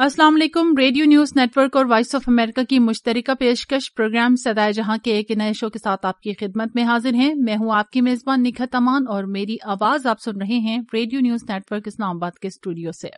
السلام علیکم۔ Radio news net work اور وائس آف امریکہ کی مشترکہ پیشکش پروگرام صدائے جہاں کے ایک نئے شو کے ساتھ آپ کی خدمت میں حاضر ہیں۔ میں ہوں آپ کی میزبان نکھت امان اور میری آواز آپ سن رہے ہیں radio news net work Islamabad کے اسٹوڈیو سے،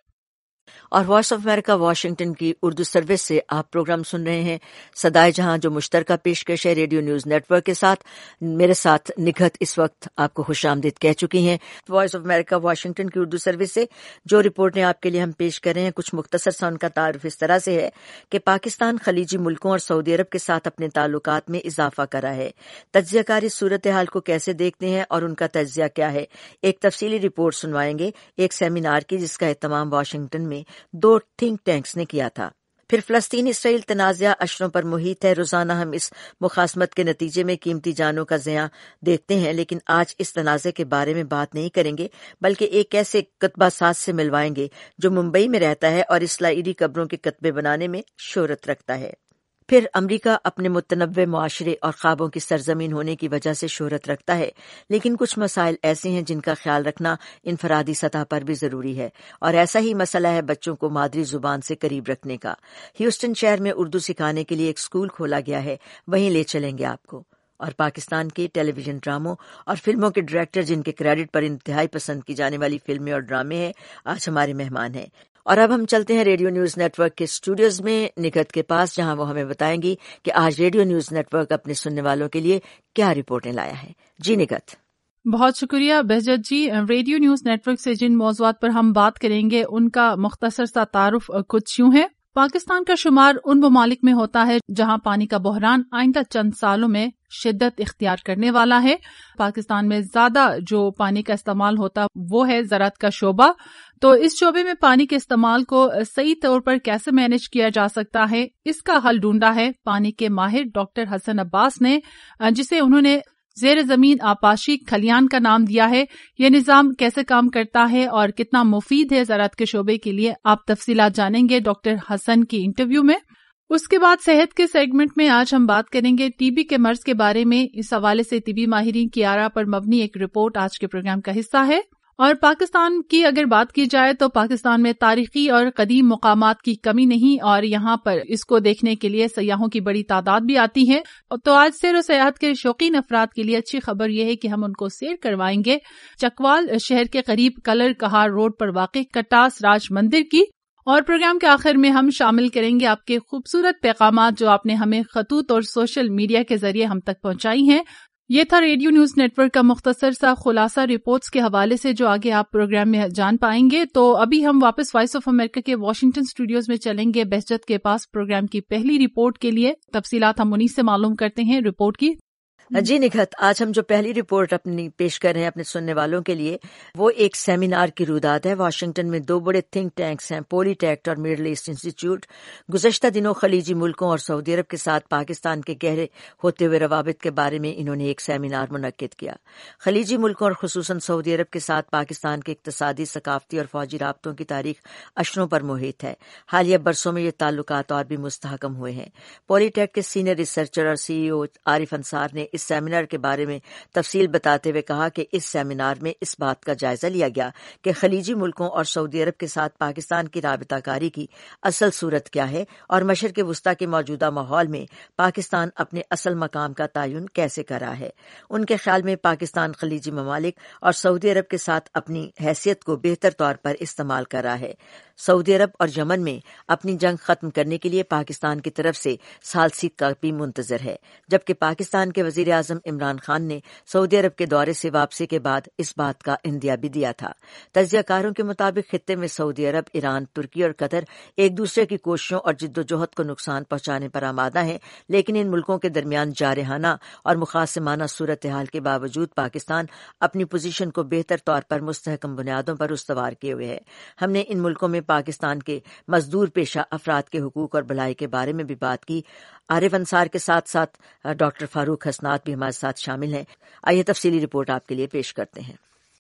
اور وائس آف امریکہ واشنگٹن کی اردو سروس سے آپ پروگرام سن رہے ہیں صدائے جہاں، جو مشترکہ پیشکش ہے ریڈیو نیوز نیٹ ورک کے ساتھ۔ میرے ساتھ نکھت اس وقت آپ کو خوش آمدید کہہ چکی ہیں وائس آف امریکہ واشنگٹن کی اردو سروس سے۔ جو رپورٹیں آپ کے لیے ہم پیش کر رہے ہیں، کچھ مختصر سا ان کا تعارف اس طرح سے ہے کہ پاکستان خلیجی ملکوں اور سعودی عرب کے ساتھ اپنے تعلقات میں اضافہ کرا ہے۔ تجزیہ کاری صورتحال کو کیسے دیکھتے ہیں اور ان کا تجزیہ کیا ہے، ایک تفصیلی رپورٹ سنوائیں گے ایک سیمینار کی جس کا اہتمام واشنگٹن میں 2 تھنک ٹینکس نے کیا تھا۔ پھر فلسطین اسرائیل تنازعہ اشروں پر محیط ہے۔ روزانہ ہم اس مخاصمت کے نتیجے میں قیمتی جانوں کا زیاں دیکھتے ہیں، لیکن آج اس تنازع کے بارے میں بات نہیں کریں گے، بلکہ ایک ایسے کتبہ ساز سے ملوائیں گے جو ممبئی میں رہتا ہے اور اسرائیلی قبروں کے کتبے بنانے میں شہرت رکھتا ہے۔ پھر امریکہ اپنے متنوع معاشرے اور خوابوں کی سرزمین ہونے کی وجہ سے شہرت رکھتا ہے، لیکن کچھ مسائل ایسے ہیں جن کا خیال رکھنا انفرادی سطح پر بھی ضروری ہے، اور ایسا ہی مسئلہ ہے بچوں کو مادری زبان سے قریب رکھنے کا۔ ہیوسٹن شہر میں اردو سکھانے کے لیے ایک اسکول کھولا گیا ہے، وہیں لے چلیں گے آپ کو۔ اور پاکستان کے ٹیلی ویژن ڈراموں اور فلموں کے ڈائریکٹر جن کے کریڈٹ پر انتہائی پسند کی جانے والی فلمیں اور ڈرامے ہیں، آج ہمارے مہمان ہیں۔ اور اب ہم چلتے ہیں ریڈیو نیوز نیٹ ورک کے اسٹوڈیوز میں نکھت کے پاس، جہاں وہ ہمیں بتائیں گی کہ آج ریڈیو نیوز نیٹ ورک اپنے سننے والوں کے لیے کیا رپورٹیں لایا ہے۔ جی نکھت۔ بہت شکریہ Behjat ji. Radio news network سے جن موضوعات پر ہم بات کریں گے ان کا مختصر سا تعارف کچھ یوں ہے۔ پاکستان کا شمار ان ممالک میں ہوتا ہے جہاں پانی کا بحران آئندہ چند سالوں میں شدت اختیار کرنے والا ہے۔ پاکستان میں زیادہ جو پانی کا استعمال ہوتا وہ ہے زراعت کا شعبہ، تو اس شعبے میں پانی کے استعمال کو صحیح طور پر کیسے مینج کیا جا سکتا ہے، اس کا حل ڈھونڈا ہے پانی کے ماہر ڈاکٹر حسن عباس نے، جسے انہوں نے زیر زمین آبپاشی کھلیان کا نام دیا ہے۔ یہ نظام کیسے کام کرتا ہے اور کتنا مفید ہے زراعت کے شعبے کے لیے، آپ تفصیلات جانیں گے ڈاکٹر حسن کی انٹرویو میں۔ اس کے بعد صحت کے سیگمنٹ میں آج ہم بات کریں گے ٹی بی کے مرض کے بارے میں۔ اس حوالے سے طبی ماہرین کی آراء پر مبنی ایک رپورٹ آج کے پروگرام کا حصہ ہے۔ اور پاکستان کی اگر بات کی جائے تو پاکستان میں تاریخی اور قدیم مقامات کی کمی نہیں، اور یہاں پر اس کو دیکھنے کے لیے سیاحوں کی بڑی تعداد بھی آتی ہے۔ تو آج سیر و سیاحت کے شوقین افراد کے لیے اچھی خبر یہ ہے کہ ہم ان کو سیر کروائیں گے چکوال شہر کے قریب کلر کہار روڈ پر واقع کٹاس راج مندر کی۔ اور پروگرام کے آخر میں ہم شامل کریں گے آپ کے خوبصورت پیغامات جو آپ نے ہمیں خطوط اور سوشل میڈیا کے ذریعے ہم تک پہنچائی ہیں۔ یہ تھا ریڈیو نیوز نیٹ ورک کا مختصر سا خلاصہ رپورٹس کے حوالے سے جو آگے آپ پروگرام میں جان پائیں گے۔ تو ابھی ہم واپس وائس آف امریکہ کے واشنگٹن اسٹوڈیوز میں چلیں گے بہجت کے پاس پروگرام کی پہلی رپورٹ کے لیے۔ تفصیلات ہم انہیں سے معلوم کرتے ہیں رپورٹ کی۔ جی نکھت، آج ہم جو پہلی رپورٹ اپنی پیش کر رہے ہیں اپنے سننے والوں کے لیے، وہ ایک سیمینار کی رویداد ہے۔ واشنگٹن میں 2 بڑے تھنک ٹینکس ہیں، پولی ٹیکٹ اور مڈل ایسٹ انسٹیٹیوٹ، گزشتہ دنوں خلیجی ملکوں اور سعودی عرب کے ساتھ پاکستان کے گہرے ہوتے ہوئے روابط کے بارے میں انہوں نے ایک سیمینار منعقد کیا۔ خلیجی ملکوں اور خصوصاً سعودی عرب کے ساتھ پاکستان کے اقتصادی، ثقافتی اور فوجی رابطوں کی تاریخ اشروں پر محیط ہے۔ حالیہ برسوں میں یہ تعلقات اور بھی مستحکم ہوئے ہیں۔ پولی ٹیک کے سینئر ریسرچر اور سی ای او عارف انصار نے اس سیمینار کے بارے میں تفصیل بتاتے ہوئے کہا کہ اس سیمینار میں اس بات کا جائزہ لیا گیا کہ خلیجی ملکوں اور سعودی عرب کے ساتھ پاکستان کی رابطہ کاری کی اصل صورت کیا ہے، اور مشرق وسطیٰ کے موجودہ ماحول میں پاکستان اپنے اصل مقام کا تعین کیسے کر رہا ہے۔ ان کے خیال میں پاکستان خلیجی ممالک اور سعودی عرب کے ساتھ اپنی حیثیت کو بہتر طور پر استعمال کر رہا ہے۔ سعودی عرب اور یمن میں اپنی جنگ ختم کرنے کے لیے پاکستان کی طرف سے ثالثی کا بھی منتظر ہے، جبکہ پاکستان کے وزیر اعظم عمران خان نے سعودی عرب کے دورے سے واپسی کے بعد اس بات کا اندیا بھی دیا تھا۔ تجزیہ کاروں کے مطابق خطے میں سعودی عرب، ایران، ترکی اور قطر ایک دوسرے کی کوششوں اور جدوجہد کو نقصان پہنچانے پر آمادہ ہیں، لیکن ان ملکوں کے درمیان جارحانہ اور مخاصمانہ صورتحال کے باوجود پاکستان اپنی پوزیشن کو بہتر طور پر مستحکم بنیادوں پر استوار کیے ہوئے ہے۔ ہم نے ان ملکوں میں پاکستان کے مزدور پیشہ افراد کے حقوق اور بھلائی کے بارے میں بھی بات کی۔ عارف انصار کے ساتھ ساتھ ڈاکٹر فاروق حسنات بھی ہمارے ساتھ شامل ہیں۔ آئیے تفصیلی رپورٹ آپ کے لیے پیش کرتے ہیں۔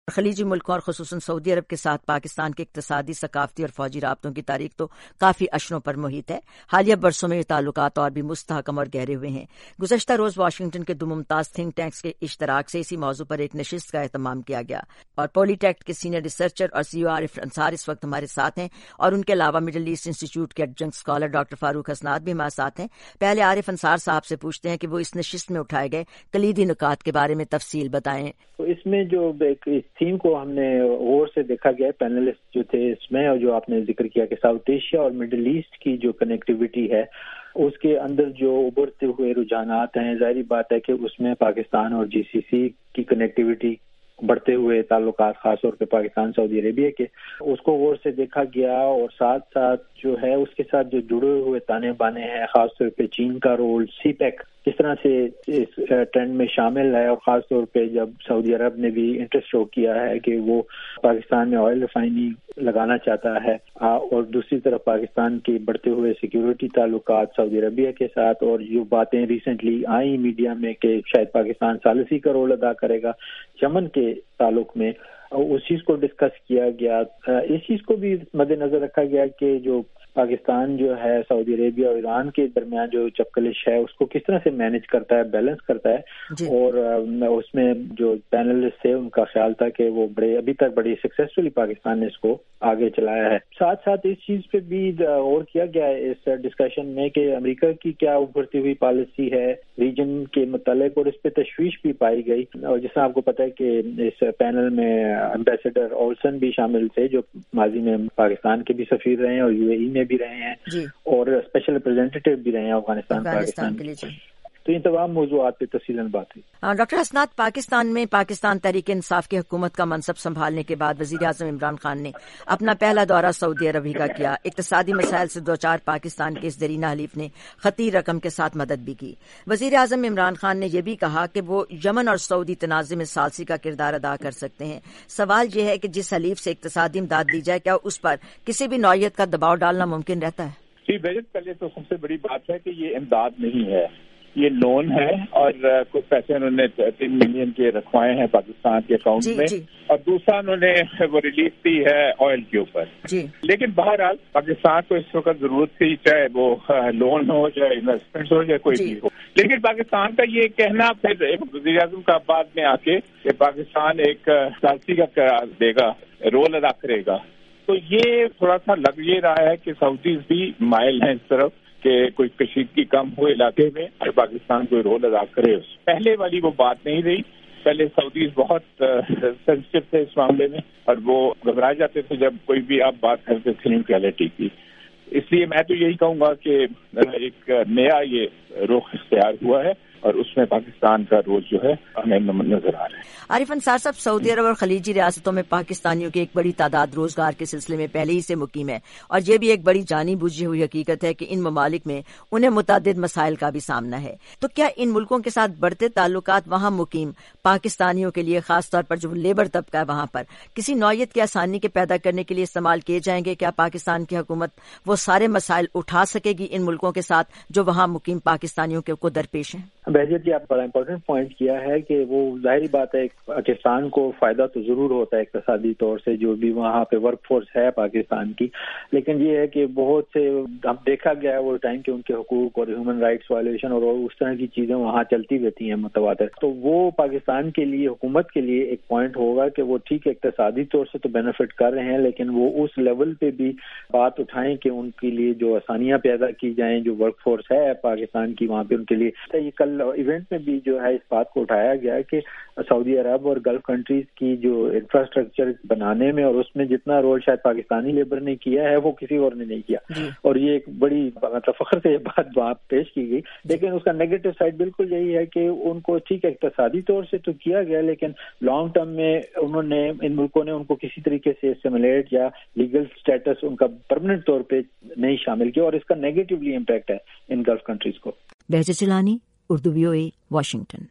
خلیجی ملکوں اور خصوصاً سعودی عرب کے ساتھ پاکستان کے اقتصادی، ثقافتی اور فوجی رابطوں کی تاریخ تو کافی اشروں پر محیط ہے۔ حالیہ برسوں میں یہ تعلقات اور بھی مستحکم اور گہرے ہوئے ہیں۔ گزشتہ روز واشنگٹن کے دو ممتاز تھنک ٹینکس کے اشتراک سے اسی موضوع پر ایک نشست کا اہتمام کیا گیا اور پولی ٹیکٹ کے سینئر ریسرچر اور CEO عارف انصار اس وقت ہمارے ساتھ ہیں، اور ان کے علاوہ مڈل ایسٹ انسٹیٹیوٹ کے adjunct scholar doctor Farooq Hasnat بھی ہمارے ساتھ ہیں۔ پہلے عارف انصار صاحب سے پوچھتے ہیں کہ وہ اس نشست میں اٹھائے گئے کلیدی نکات کے بارے میں تفصیل بتائیں۔ تو اس میں جو اس تھیم کو ہم نے غور سے دیکھا گیا ہے، پینلسٹ جو تھے اس میں، اور جو آپ نے ذکر کیا کہ ساؤتھ ایشیا اور مڈل ایسٹ کی جو کنیکٹیویٹی ہے اس کے اندر جو ابھرتے ہوئے رجحانات ہیں، ظاہری بات ہے کہ اس میں پاکستان اور GCC کی کنیکٹیویٹی، بڑھتے ہوئے تعلقات خاص طور پہ پاکستان سعودی عربیہ کے، اس کو غور سے دیکھا گیا، اور ساتھ ساتھ جو ہے اس کے ساتھ جو جڑے ہوئے تانے بانے ہیں، خاص طور پہ چین کا رول، CPEC کس طرح سے اس ٹرینڈ میں شامل ہے، اور خاص طور پہ جب سعودی عرب نے بھی انٹرسٹ شو کیا ہے کہ وہ پاکستان میں آئل ریفائنری لگانا چاہتا ہے، اور دوسری طرف پاکستان کے بڑھتے ہوئے سیکیورٹی تعلقات سعودی عربیہ کے ساتھ، اور جو باتیں ریسنٹلی آئیں میڈیا میں کہ شاید پاکستان ثالثی کا رول ادا کرے گا یمن کے تعلق میں، اس چیز کو ڈسکس کیا گیا۔ اس چیز کو بھی مد نظر رکھا گیا کہ جو پاکستان جو ہے سعودی عربیہ اور ایران کے درمیان جو چپکلش ہے اس کو کس طرح سے مینج کرتا ہے، بیلنس کرتا ہے جی۔ اور اس میں جو پینلسٹ تھے ان کا خیال تھا کہ وہ ابھی تک بڑی سکسیسفلی پاکستان نے اس کو آگے چلایا ہے۔ ساتھ ساتھ اس چیز پہ بھی غور کیا گیا ہے اس ڈسکشن میں کہ امریکہ کی کیا ابھرتی ہوئی پالیسی ہے ریجن کے متعلق، اور اس پہ تشویش بھی پائی گئی، اور جس طرح آپ کو پتہ ہے کہ اس پینل میں ایمبیسڈر اولسن بھی شامل تھے جو ماضی میں پاکستان کے بھی سفیر رہے ہیں اور UAE میں بھی رہے ہیں جی، اور اسپیشل ریپرزینٹیٹیو بھی رہے ہیں افغانستان پاکستان کے لیے۔ تو ان تمام موضوعات پہ تفصیلاً بات ہوئی۔ ڈاکٹر حسنات، پاکستان میں پاکستان تحریک انصاف کی حکومت کا منصب سنبھالنے کے بعد وزیر اعظم عمران خان نے اپنا پہلا دورہ سعودی عرب کا کیا۔ اقتصادی مسائل سے دوچار پاکستان کے اس دیرینہ حلیف نے خطیر رقم کے ساتھ مدد بھی کی۔ وزیر اعظم عمران خان نے یہ بھی کہا کہ وہ یمن اور سعودی تنازع میں ثالثی کا کردار ادا کر سکتے ہیں۔ سوال یہ ہے کہ جس حلیف سے اقتصادی امداد دی جائے، کیا اس پر کسی بھی نوعیت کا دباؤ ڈالنا ممکن رہتا ہے؟ جی بجٹ، پہلے تو سب سے بڑی بات ہے کہ یہ امداد نہیں ہے، یہ لون ہے، اور کچھ پیسے انہوں نے 3 ملین کے رکھوائے ہیں پاکستان کے اکاؤنٹ میں، اور دوسرا انہوں نے وہ ریلیف دی ہے آئل کے اوپر جی۔ لیکن بہرحال پاکستان کو اس وقت ضرورت تھی، چاہے وہ لون ہو، چاہے انویسٹمنٹ ہو، چاہے کوئی بھی ہو۔ لیکن پاکستان کا یہ کہنا پھر وزیر اعظم کا بعد میں آ کے کہ پاکستان ایک ثالثی کا قرار دے گا، رول ادا کرے گا، تو یہ تھوڑا سا لگ یہ رہا ہے کہ سعودیز بھی مائل ہیں اس طرف کہ کوئی کشیدگی کم ہو علاقے میں اور پاکستان کوئی رول ادا کرے۔ پہلے والی وہ بات نہیں رہی، پہلے سعودیز بہت سینسٹیو تھے اس معاملے میں، اور وہ گھبرا جاتے تھے جب کوئی بھی آپ بات کرتے تھے نیوٹرلٹی کی۔ اس لیے میں تو یہی کہوں گا کہ ایک نیا یہ رخ اختیار ہوا ہے، اور اس میں پاکستان کا رول جو ہے ہمیں نظر آ رہا ہے۔ عارف انصار صاحب، سعودی عرب اور خلیجی ریاستوں میں پاکستانیوں کی ایک بڑی تعداد روزگار کے سلسلے میں پہلے ہی سے مقیم ہے، اور یہ بھی ایک بڑی جانی بوجھی ہوئی حقیقت ہے کہ ان ممالک میں انہیں متعدد مسائل کا بھی سامنا ہے۔ تو کیا ان ملکوں کے ساتھ بڑھتے تعلقات وہاں مقیم پاکستانیوں کے لیے، خاص طور پر جو لیبر طبقہ ہے وہاں پر، کسی نوعیت کی آسانی کے پیدا کرنے کے لیے استعمال کیے جائیں گے؟ کیا پاکستان کی حکومت وہ سارے مسائل اٹھا سکے گی ان ملکوں کے ساتھ جو وہاں مقیم پاکستانیوں کو درپیش ہیں؟ بہجت جی، آپ بڑا امپورٹنٹ پوائنٹ کیا ہے کہ وہ ظاہری بات ہے پاکستان کو فائدہ تو ضرور ہوتا ہے اقتصادی طور سے، جو بھی وہاں پہ ورک فورس ہے پاکستان کی، لیکن یہ ہے کہ بہت سے اب دیکھا گیا ہے وہ ٹائم کے ان کے حقوق اور ہیومن رائٹس وائلیشن اور اس طرح کی چیزیں وہاں چلتی رہتی ہیں متواتر، تو وہ پاکستان کے لیے، حکومت کے لیے ایک پوائنٹ ہوگا کہ وہ ٹھیک ہے اقتصادی طور سے تو بینیفٹ کر رہے ہیں، لیکن وہ اس لیول پہ بھی بات اٹھائیں کہ ان کے لیے جو آسانیاں پیدا کی جائیں، جو ورک فورس ہے پاکستان کی وہاں پہ ان کے لیے۔ یہ کل ایونٹ میں بھی جو ہے اس بات کو اٹھایا گیا کہ سعودی عرب اور گلف کنٹریز کی جو انفراسٹرکچر بنانے میں اور اس میں جتنا رول شاید پاکستانی لیبر نے کیا ہے وہ کسی اور نے نہیں کیا، اور یہ ایک بڑی مطلب فخر سے یہ بات وہاں پیش کی گئی۔ لیکن اس کا نیگیٹو سائڈ بالکل یہی ہے کہ ان کو ٹھیک ہے اقتصادی طور سے تو کیا گیا، لیکن لانگ ٹرم میں انہوں نے، ان ملکوں نے ان کو کسی طریقے سے اسیمولیٹ یا لیگل سٹیٹس ان کا پرماننٹ طور پہ نہیں شامل کیا، اور اس کا نیگیٹولی امپیکٹ ہے ان گلف کنٹریز کو۔ Behjat Jilani, Urdu VOA، Washington.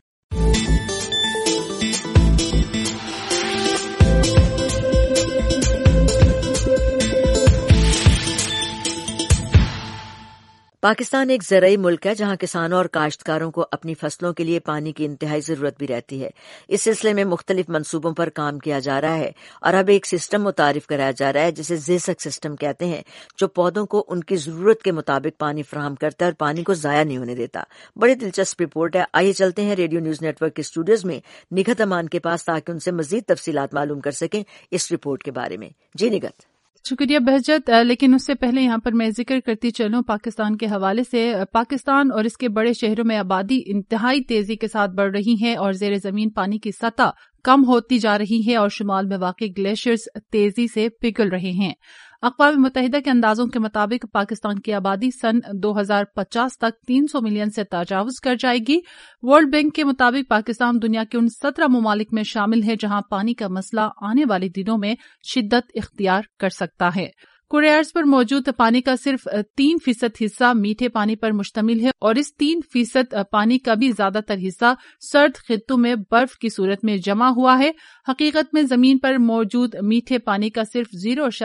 پاکستان ایک زرعی ملک ہے جہاں کسانوں اور کاشتکاروں کو اپنی فصلوں کے لیے پانی کی انتہائی ضرورت بھی رہتی ہے. اس سلسلے میں مختلف منصوبوں پر کام کیا جا رہا ہے اور اب ایک سسٹم متعارف کرایا جا رہا ہے جسے زیسک سسٹم کہتے ہیں، جو پودوں کو ان کی ضرورت کے مطابق پانی فراہم کرتا ہے اور پانی کو ضائع نہیں ہونے دیتا. بڑی دلچسپ رپورٹ ہے. آئیے چلتے ہیں ریڈیو نیوز نیٹ ورک کے اسٹوڈیوز میں نگہت امان کے پاس تاکہ ان سے مزید تفصیلات معلوم کر سکیں اس رپورٹ کے بارے میں. جی نگہت. شکریہ بہجت. لیکن اس سے پہلے یہاں پر میں ذکر کرتی چلوں پاکستان کے حوالے سے. پاکستان اور اس کے بڑے شہروں میں آبادی انتہائی تیزی کے ساتھ بڑھ رہی ہے اور زیر زمین پانی کی سطح کم ہوتی جا رہی ہے اور شمال میں واقع گلیشیئرز تیزی سے پگھل رہے ہیں. اقوام متحدہ کے اندازوں کے مطابق پاکستان کی آبادی سن 2050 تک 300 ملین سے تجاوز کر جائے گی. ورلڈ بینک کے مطابق پاکستان دنیا کے ان 17 ممالک میں شامل ہے جہاں پانی کا مسئلہ آنے والے دنوں میں شدت اختیار کر سکتا ہے. کوریئرز پر موجود پانی کا صرف 3% حصہ میٹھے پانی پر مشتمل ہے اور اس 3% پانی کا بھی زیادہ تر حصہ سرد خطوں میں برف کی صورت میں جمع ہوا ہے. حقیقت میں زمین پر موجود میٹھے پانی کا صرف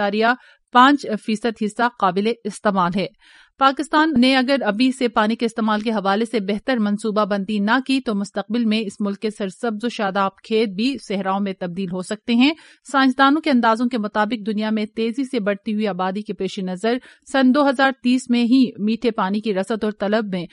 0.5% حصہ قابل استعمال ہے. پاکستان نے اگر ابھی سے پانی کے استعمال کے حوالے سے بہتر منصوبہ بندی نہ کی تو مستقبل میں اس ملک کے سرسبز و شاداب کھیت بھی صحراؤں میں تبدیل ہو سکتے ہیں. سائنسدانوں کے اندازوں کے مطابق دنیا میں تیزی سے بڑھتی ہوئی آبادی کے پیش نظر سن 2030 میں ہی میٹھے پانی کی رسد اور طلب میں